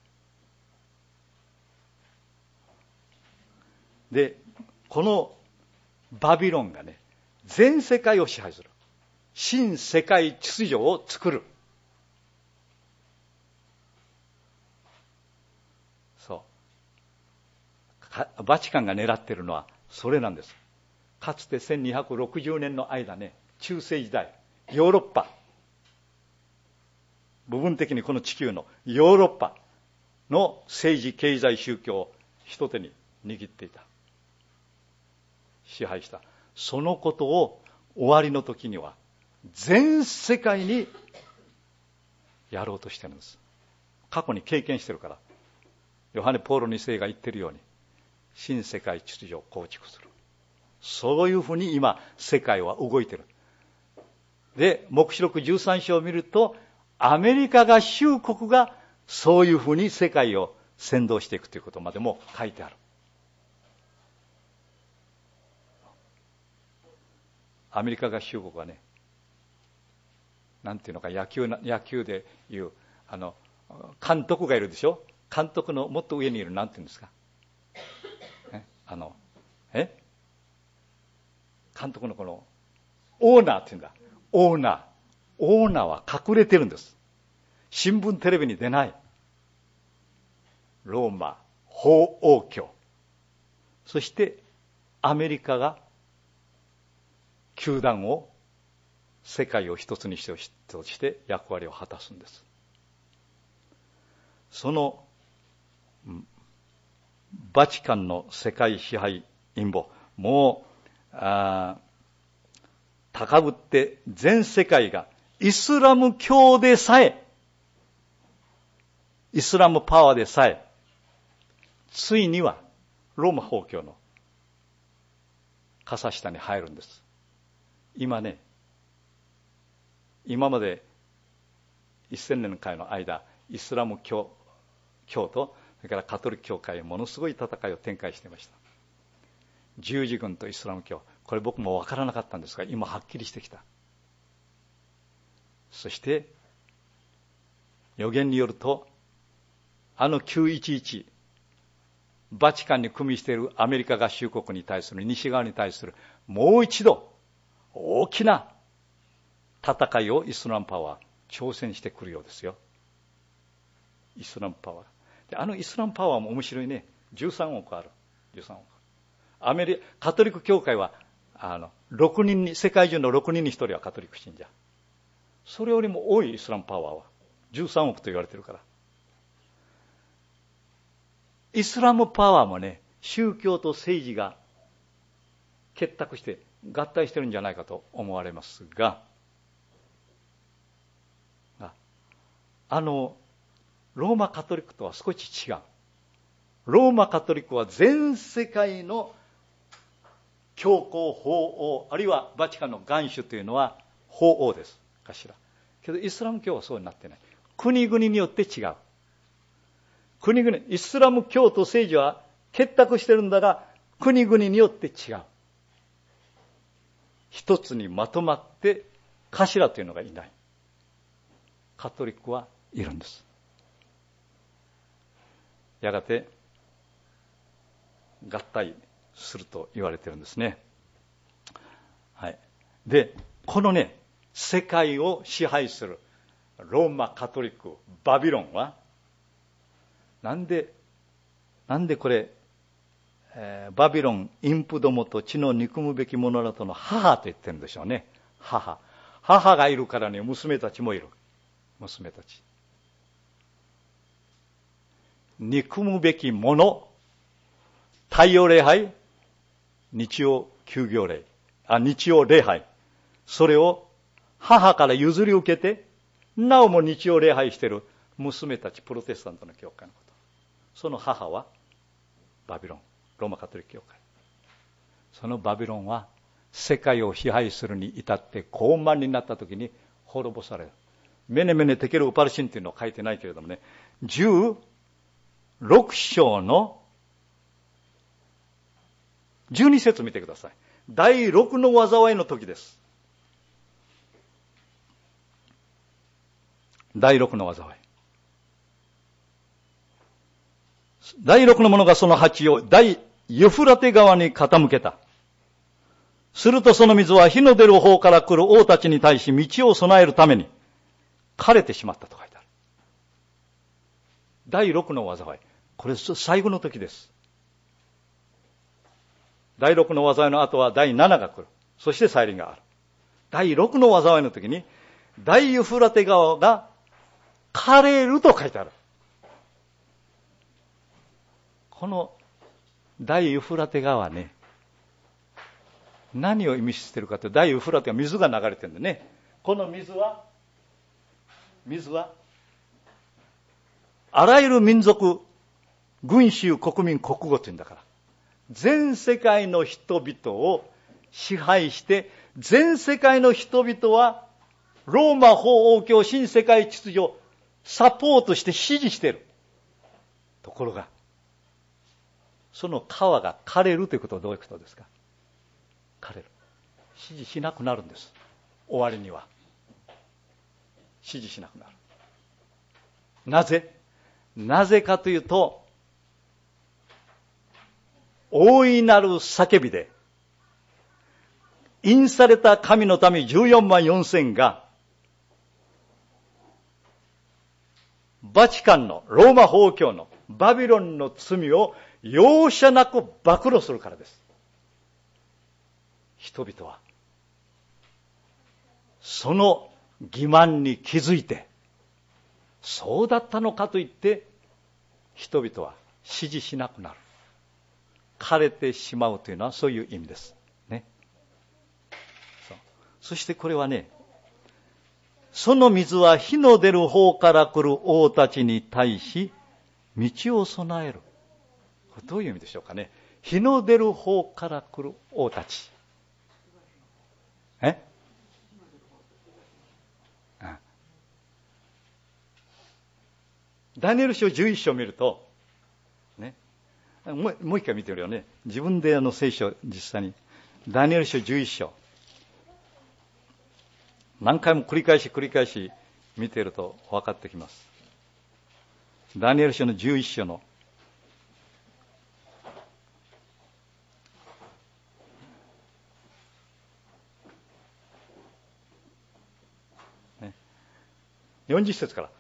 で、このバビロンがね、全世界を支配する。新世界秩序を作る。そう。バチカンが狙っているのはそれなんです。かつて1260年の間ね、中世時代、ヨーロッパ、部分的にこの地球のヨーロッパの政治、経済、宗教を一手に握っていた。支配した。そのことを終わりの時には全世界にやろうとしてるんです。過去に経験してるから。ヨハネ・ポーロ2世が言ってるように、新世界秩序を構築する。そういうふうに今、世界は動いてる。で、黙示録13章を見ると、アメリカ合衆国がそういうふうに世界を先導していくということまでも書いてある。アメリカ合衆国はね、なんていうのか、野球でいう、監督がいるでしょ。監督のもっと上にいる、なんていうんですか。監督のこの、オーナーっていうんだ。オーナーは隠れてるんです。新聞テレビに出ない。ローマ法王教。そして、アメリカが、球団を、世界を一つにして役割を果たすんです。その、バチカンの世界支配陰謀、もう、高ぶって全世界がイスラム教でさえ、イスラムパワーでさえ、ついにはローマ法教の傘下に入るんです。今ね、今まで1000年間の間、イスラム教と、それからカトリック教会、ものすごい戦いを展開していました。十字軍とイスラム教、これ僕も分からなかったんですが、今はっきりしてきた。そして、予言によると、911、バチカンに組みしているアメリカ合衆国に対する、西側に対する、もう一度、大きな戦いをイスラムパワー、挑戦してくるようですよ。イスラムパワー。で、イスラムパワーも面白いね。13億ある。13億。カトリック教会は、6人に、世界中の6人に1人はカトリック信者。それよりも多いイスラムパワーは、13億と言われてるから。イスラムパワーもね、宗教と政治が結託して合体してるんじゃないかと思われますが、ローマカトリックとは少し違う。ローマカトリックは全世界の教皇、法王、あるいはバチカンの元首というのは法王ですかしら。けどイスラム教はそうになってない。国々によって違う。国々、イスラム教と政治は結託してるんだが、国々によって違う。一つにまとまって頭というのがいない。カトリックはいるんです。やがて合体すると言われてるんですね。はい。で、このね、世界を支配するローマカトリック、バビロンは、なんでなんでこれ、バビロン、インプどもと地の憎むべき者らとの母と言ってるんでしょうね。母がいるからね、娘たちもいる。娘たち。憎むべき者、太陽礼拝、日曜休業礼、日曜礼拝。それを母から譲り受けて、なおも日曜礼拝している娘たち、プロテスタントの教会のこと。その母はバビロン、ローマカトリック教会。そのバビロンは世界を支配するに至って高慢になった時に滅ぼされる。メネメネテケルウパルシンというのは書いてないけれどもね、16章の12節見てください。第6の災いの時です。第6の災い。第6の者がその鉢を大ユフラテ川に傾けた。するとその水は火の出る方から来る王たちに対し道を備えるために枯れてしまったと書いてある。第6の災い。これ最後の時です。第6の災いの後は第7が来る。そして再臨がある。第6の災いの時に大ユフラテ川が枯れると書いてある。この大ユフラテ川はね、何を意味しているかというと、大ユフラテは水が流れてるんでね。この水はあらゆる民族、群衆、国民、国語というんだから、全世界の人々を支配して、全世界の人々はローマ法王教新世界秩序をサポートして支持している。ところが、その川が枯れるということはどういうことですか？枯れる。支持しなくなるんです。終わりには。支持しなくなる。なぜかというと、大いなる叫びで、印された神の民14万4千が、バチカンのローマ法王教のバビロンの罪を容赦なく暴露するからです。人々はその欺瞞に気づいて、そうだったのかと言って人々は支持しなくなる。枯れてしまうというのはそういう意味ですね。そしてこれはね、その水は火の出る方から来る王たちに対し道を備える。これどういう意味でしょうかね。火の出る方から来る王たち。ダニエル書11章を見ると、ね、もう一回見てみるよね。自分で聖書実際に。ダニエル書11章。何回も繰り返し見ていると分かってきます。ダニエル書の11章の40節から。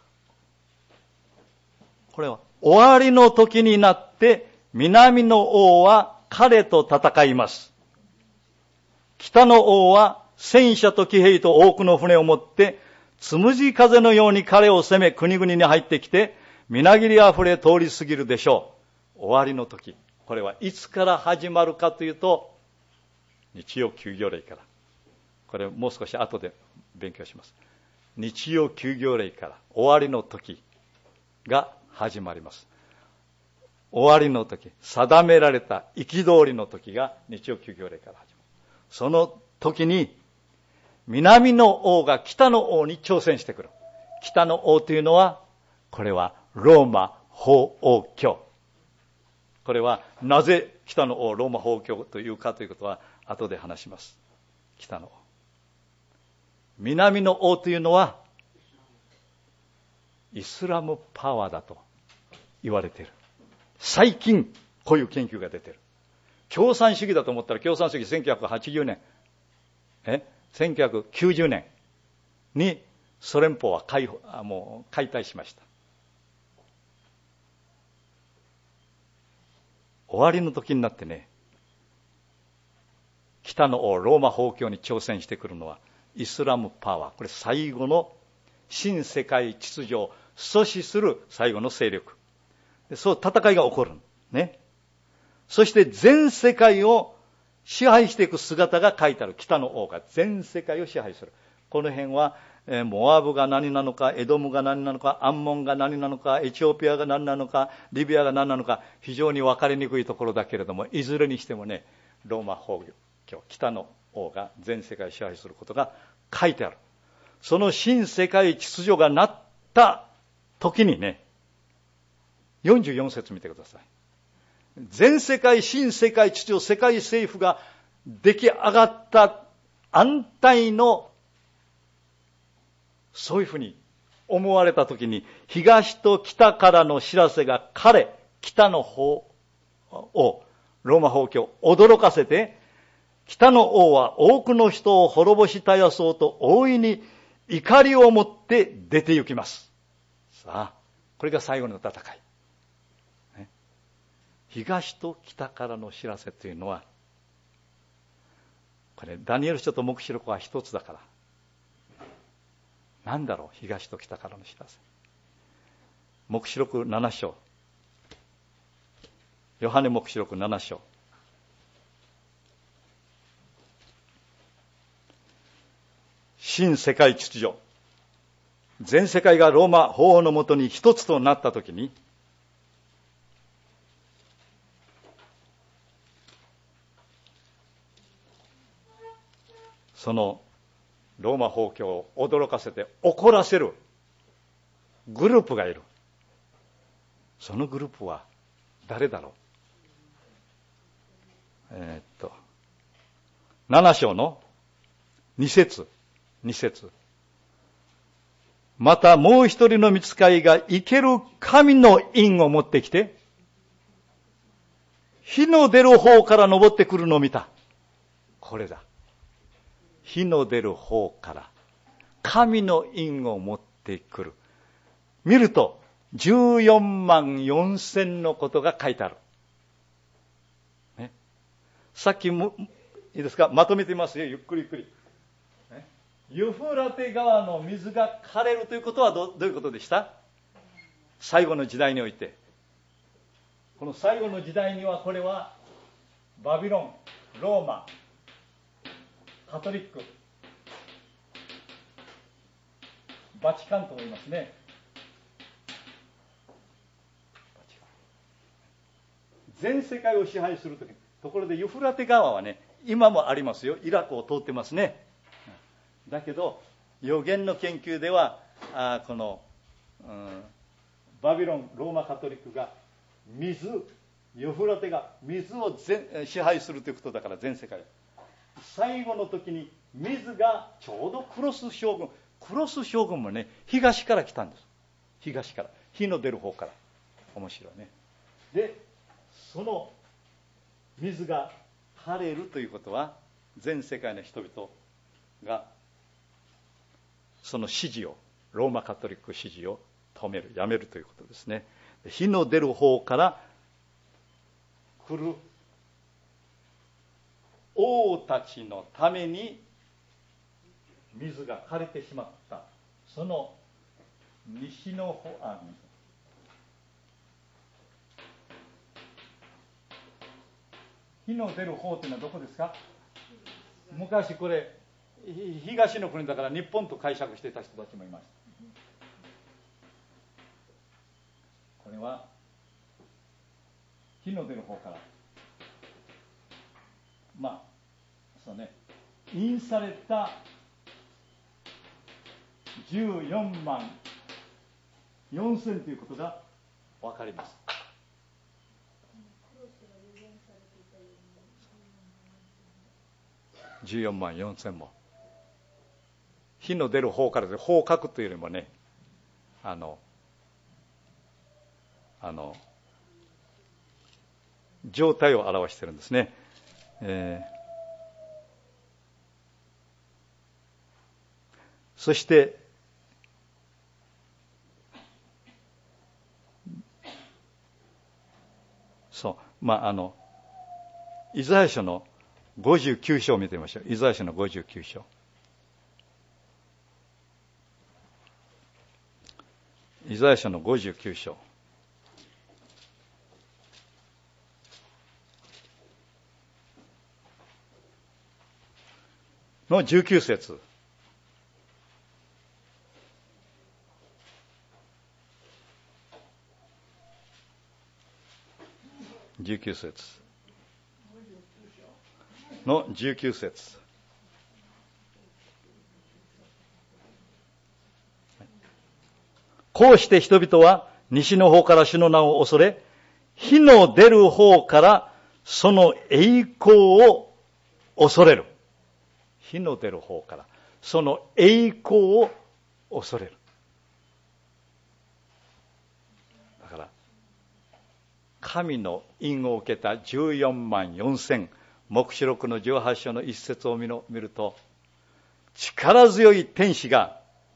これは終わりの時になって南の王は彼と戦います。北の王は戦車と騎兵と多くの船を持ってつむじ風のように彼を攻め国々に入ってきてみなぎりあふれ通り過ぎるでしょう。終わりの時。これはいつから始まるかというと、日曜休業令から。これもう少し後で勉強します。日曜休業令から終わりの時が始まります。終わりの時、定められた憤りの時が日曜休業令から始まる。その時に南の王が北の王に挑戦してくる。北の王というのは、これはローマ法王教。これはなぜ北の王ローマ法王教というかということは後で話します。北の王。南の王というのはイスラムパワーだと言われている。最近こういう研究が出ている。共産主義だと思ったら、共産主義1980年、1990年にソ連邦はもう解体しました。 終わりの時になってね、北の王ローマ法教に挑戦してくるのはイスラムパワー。これ最後の新世界秩序を阻止する最後の勢力。そう戦いが起こる。ね。そして全世界を支配していく姿が書いてある。北の王が全世界を支配する。この辺はモアブが何なのか、エドムが何なのか、アンモンが何なのか、エチオピアが何なのか、リビアが何なのか、非常に分かりにくいところだけれども、いずれにしてもね、ローマ法教、北の王が全世界を支配することが書いてある。その新世界秩序がなった時にね、44節見てください。全世界、新世界秩序、世界政府が出来上がった安泰のそういうふうに思われたときに、東と北からの知らせが北の方を、ローマ法教、驚かせて、北の王は多くの人を滅ぼし絶やそうと大いに怒りを持って出て行きます。さあ、これが最後の戦い。ね、東と北からの知らせというのは、これ、ダニエル書と黙示録は一つだから。なんだろう、東と北からの知らせ。黙示録7章。ヨハネ黙示録7章。新世界秩序。全世界がローマ法王のもとに一つとなったときに、そのローマ法教を驚かせて怒らせるグループがいる。そのグループは誰だろう。7章の2節。またもう一人の御使いが生ける神の印を持ってきて、火の出る方から登ってくるのを見た。これだ。火の出る方から神の印を持ってくる。見ると14万4千のことが書いてある。ね、さっきもいいですか、まとめてみますよ、ゆっくり。ね、ユフラテ川の水が枯れるということはどういうことでした？最後の時代において。この最後の時代には、これはバビロン、ローマ、カトリック、バチカンと言いますね。全世界を支配するとき、ところでユフラテ川はね、今もありますよ。イラクを通ってますね。だけど予言の研究ではこの、バビロン、ローマカトリックがユフラテが水を支配するということだから、全世界最後の時に水がちょうどクロス将軍もね、東から来たんです。東から、火の出る方から。面白いね。で、その水が枯れるということは、全世界の人々がその支持を、ローマカトリック支持をやめるということですね。火の出る方から来る王たちのために水が枯れてしまった、その西の方、火の出る方というのはどこですか？昔これ東の国だから日本と解釈していた人たちもいました。これは火の出る方から、そうね、印された14万4千ということが分かります。14万4千も。火の出る方からで、方角というよりもね、状態を表しているんですね。そしてそう。イザヤ書の59章を見てみましょう。イザヤ書の59章。イザヤ書の59章。の19節。19節の19節。こうして人々は西の方から主の名を恐れ、火の出る方からその栄光を恐れる。火の出る方からその栄光を恐れる。だから神の印を受けた14万4千、黙示録の18章の一節を見ると、力強い天使が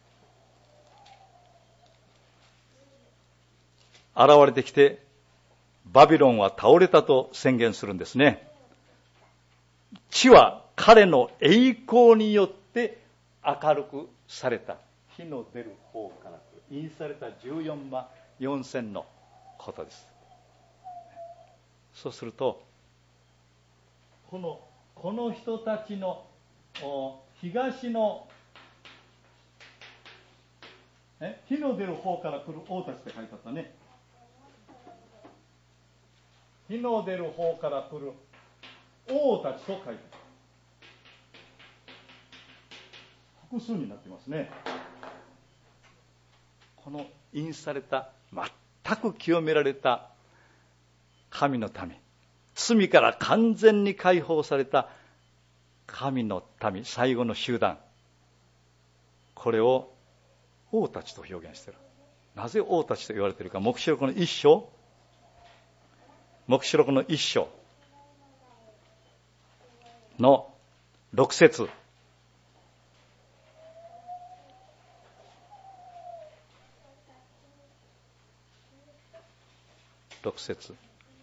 現れてきて、バビロンは倒れたと宣言するんですね。地は彼の栄光によって明るくされた。火の出る方から印された14万4千のことです。そうすると、この人たちの東の火の出る方から来る王たちって書いてあったね。火の出る方から来る王たちと書いてある。複数になってますね。この印された、全く清められた神の民、罪から完全に解放された神の民、最後の集団、これを王たちと表現している。なぜ王たちと言われているか。黙示録の一章の6節。6節。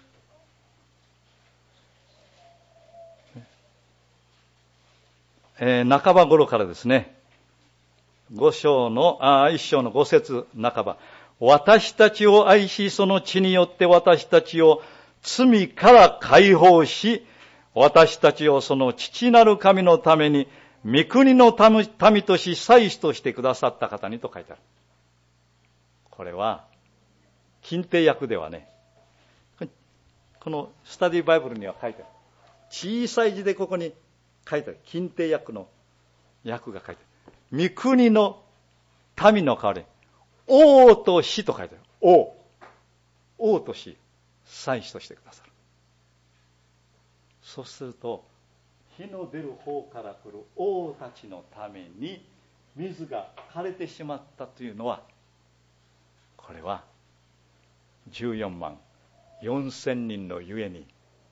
半ば頃からですね、1章の5節半ば。私たちを愛し、その血によって私たちを罪から解放し、私たちをその父なる神のために、御国の民とし祭司としてくださった方にと書いてある。これは、近帝訳ではね、このスタディバイブルには書いてある。小さい字でここに書いてある。近帝訳の訳が書いてある。御国の民の代わり、王としと書いてある。王とし、祭司としてくださる。そうすると、火の出る方から来る王たちのために水が枯れてしまったというのは、これは14万4千人のゆえに、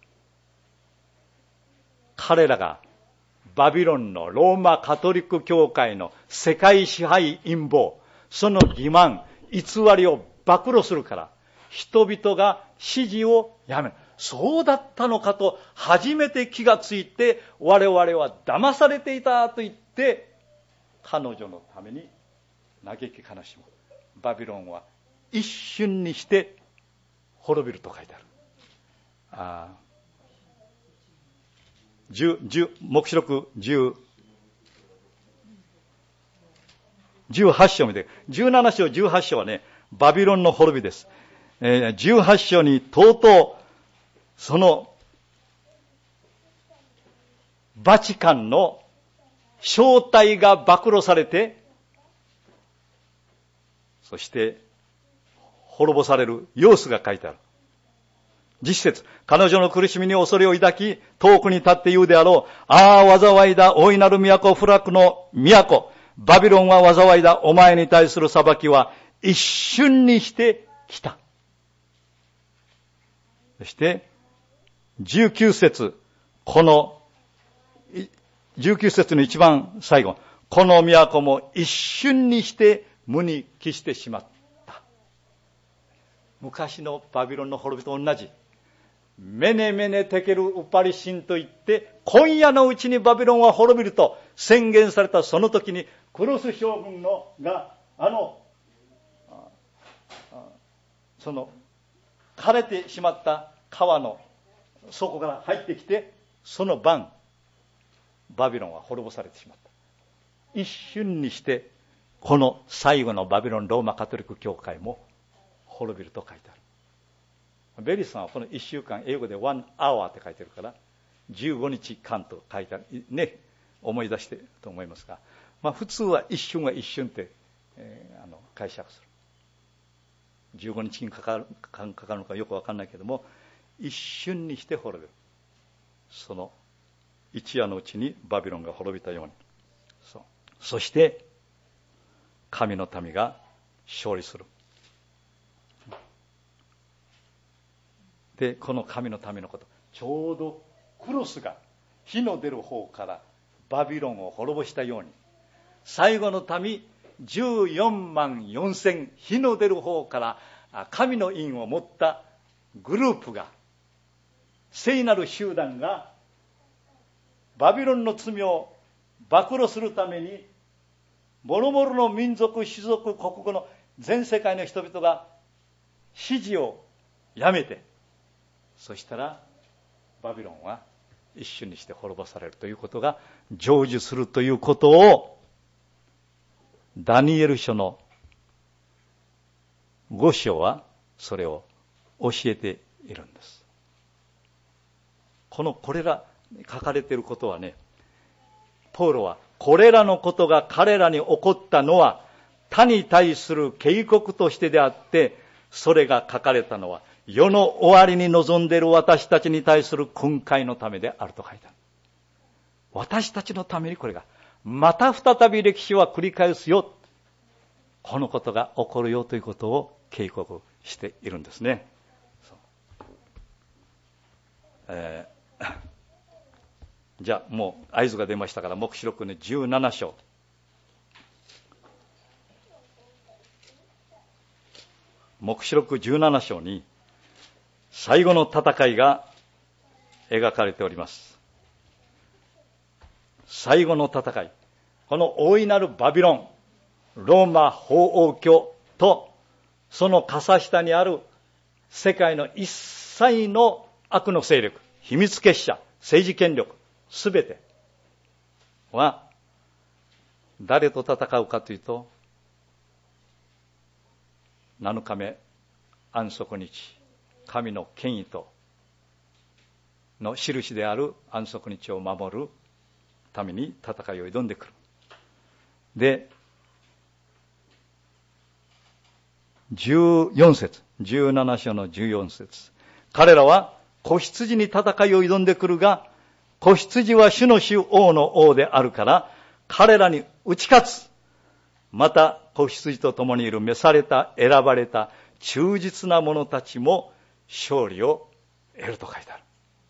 彼らがバビロンのローマカトリック教会の世界支配陰謀、その欺瞞、偽りを暴露するから、人々が指示をやめる。そうだったのかと初めて気がついて、我々は騙されていたと言って、彼女のために嘆き悲しむ。バビロンは一瞬にして滅びると書いてある。黙示録18章見て、17章18章はね、バビロンの滅びです。18章にとうとうそのバチカンの正体が暴露されて、そして滅ぼされる様子が書いてある。実節、彼女の苦しみに恐れを抱き、遠くに立って言うであろう。ああ、災いだ、大いなる都、不落の都。バビロンは災いだ、お前に対する裁きは一瞬にして来た。そして、19節、この、19節の一番最後、この都も一瞬にして無に帰してしまった。昔のバビロンの滅びと同じ。 メネメネテケルウパリシンといって、今夜のうちにバビロンは滅びると宣言されたその時に、クロス将軍がその枯れてしまった川の底から入ってきて、その晩バビロンは滅ぼされてしまった。一瞬にしてこの最後のバビロンローマカトリック教会も滅びると書いてある。ベリーさんはこの1週間、英語で1 hour って書いてるから15日間と書いてあるね、思い出してると思いますが、普通は一瞬は一瞬って、解釈する。15日にかかるのかよく分かんないけども、一瞬にして滅びる。その一夜のうちにバビロンが滅びたように、そして神の民が勝利する。で、この神の民のこと、ちょうどクロスが火の出る方からバビロンを滅ぼしたように、最後の民14万4千、火の出る方から神の印を持ったグループが、聖なる集団がバビロンの罪を暴露するために、もろもろの民族、種族、国語の全世界の人々が支持をやめて、そしたらバビロンは一瞬にして滅ぼされるということが成就するということを、ダニエル書の5章はそれを教えているんです。これら書かれていることはね、ポーロはこれらのことが彼らに起こったのは他に対する警告としてであって、それが書かれたのは世の終わりに臨んでいる私たちに対する訓戒のためであると書いてある。私たちのためにこれがまた再び歴史は繰り返すよ、このことが起こるよということを警告しているんですね。じゃあもう合図が出ましたから、黙示録の17章。黙示録17章に最後の戦いが描かれております。最後の戦い。この大いなるバビロン、ローマ法王教とその傘下にある世界の一切の悪の勢力、秘密結社、政治権力、すべては誰と戦うかというと、7日目安息日、神の権威との印である安息日を守るために戦いを挑んでくる。で、14節、17章の14節、彼らは子羊に戦いを挑んでくるが、子羊は主の主王の王であるから彼らに打ち勝つ。また子羊と共にいる召された選ばれた忠実な者たちも勝利を得ると書いてある。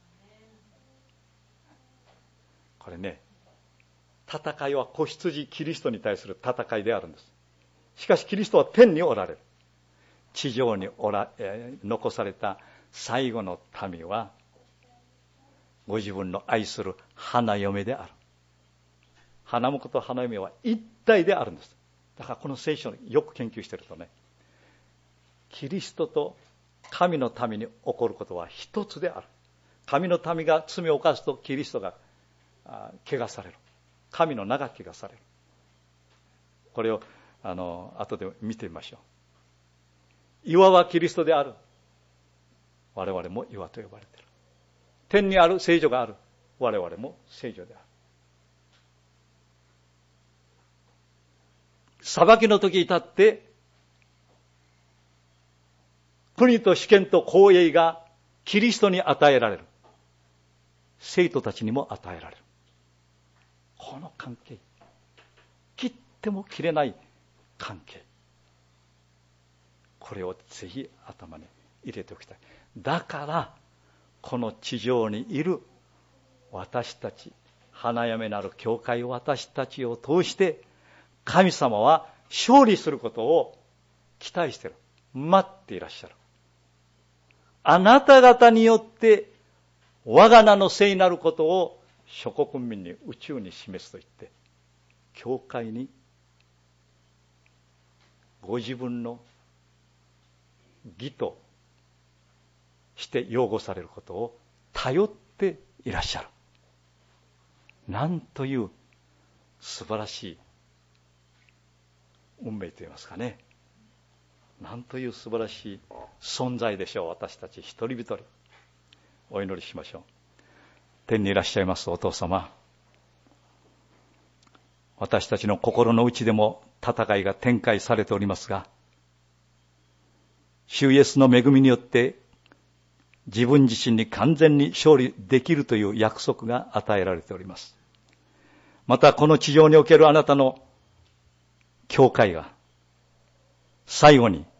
これね、戦いは子羊キリストに対する戦いであるんです。しかしキリストは天におられる。地上に残された最後の民はご自分の愛する花嫁である。花婿と花嫁は一体であるんです。だからこの聖書をよく研究しているとね、キリストと神の民に起こることは一つである。神の民が罪を犯すとキリストが汚される。神の名が汚される。これを後で見てみましょう。岩はキリストである。我々も岩と呼ばれている。天にある聖女がある。我々も聖女である。裁きの時に立って国と主権と公栄がキリストに与えられる。生徒たちにも与えられる。この関係、切っても切れない関係、これをぜひ頭に入れておきたい。だからこの地上にいる私たち、花嫁なる教会、私たちを通して神様は勝利することを期待している、待っていらっしゃる。 あなた方によって我が名の聖なることを諸国民に宇宙に示すと言って、教会にご自分の義として擁護されることを頼っていらっしゃる。なんという素晴らしい運命といいますかね。なんという素晴らしい存在でしょう。私たち一人一人お祈りしましょう。天にいらっしゃいますお父様、私たちの心の内でも戦いが展開されておりますが、主イエスの恵みによって自分自身に完全に勝利できるという約束が与えられております。またこの地上におけるあなたの教会が最後に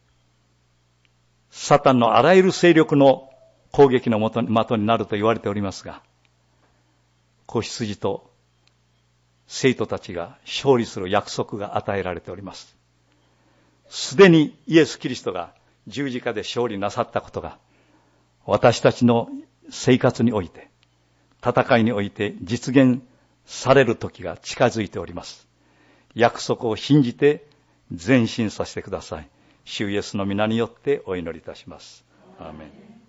サタンのあらゆる勢力の攻撃の的になると言われておりますが、子羊と生徒たちが勝利する約束が与えられております。すでにイエス・キリストが十字架で勝利なさったことが私たちの生活において、戦いにおいて実現される時が近づいております。約束を信じて前進させてください。主イエスの皆によってお祈りいたします。アーメン。